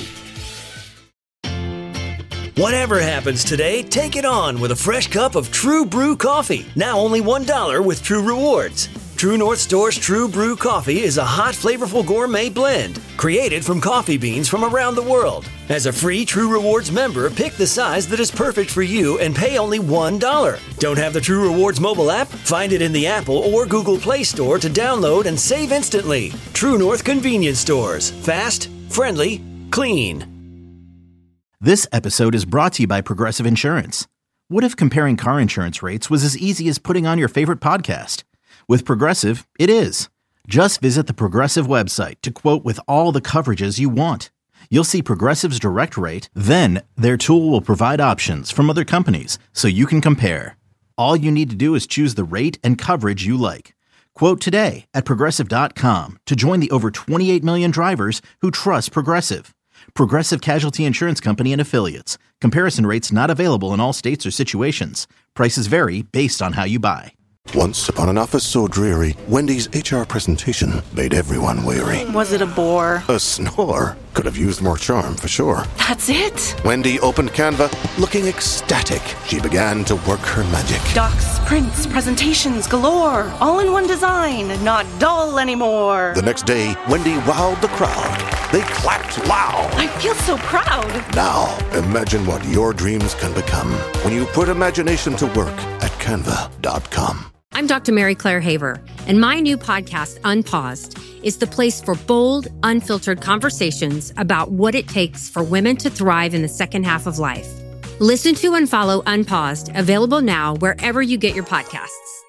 Whatever happens today, take it on with a fresh cup of True Brew coffee. Now only one dollar with True Rewards. True North Store's True Brew coffee is a hot, flavorful gourmet blend created from coffee beans from around the world. As a free True Rewards member, pick the size that is perfect for you and pay only one dollar. Don't have the True Rewards mobile app? Find it in the Apple or Google Play Store to download and save instantly. True North Convenience Stores. Fast, friendly, clean. This episode is brought to you by Progressive Insurance. What if comparing car insurance rates was as easy as putting on your favorite podcast? With Progressive, it is. Just visit the Progressive website to quote with all the coverages you want. You'll see Progressive's direct rate, then their tool will provide options from other companies so you can compare. All you need to do is choose the rate and coverage you like. Quote today at Progressive dot com to join the over twenty-eight million drivers who trust Progressive. Progressive Casualty Insurance Company and Affiliates. Comparison rates not available in all states or situations. Prices vary based on how you buy. Once upon an office so dreary, Wendy's H R presentation made everyone weary. Was it a bore? A snore. Could have used more charm for sure. That's it. Wendy opened Canva, looking ecstatic. She began to work her magic. Docs, prints, presentations galore. All in one design, not dull anymore. The next day, Wendy wowed the crowd. They clapped loud. I feel so proud. Now, imagine what your dreams can become when you put imagination to work at Canva dot com. I'm Doctor Mary Claire Haver, and my new podcast, Unpaused, is the place for bold, unfiltered conversations about what it takes for women to thrive in the second half of life. Listen to and follow Unpaused, available now wherever you get your podcasts.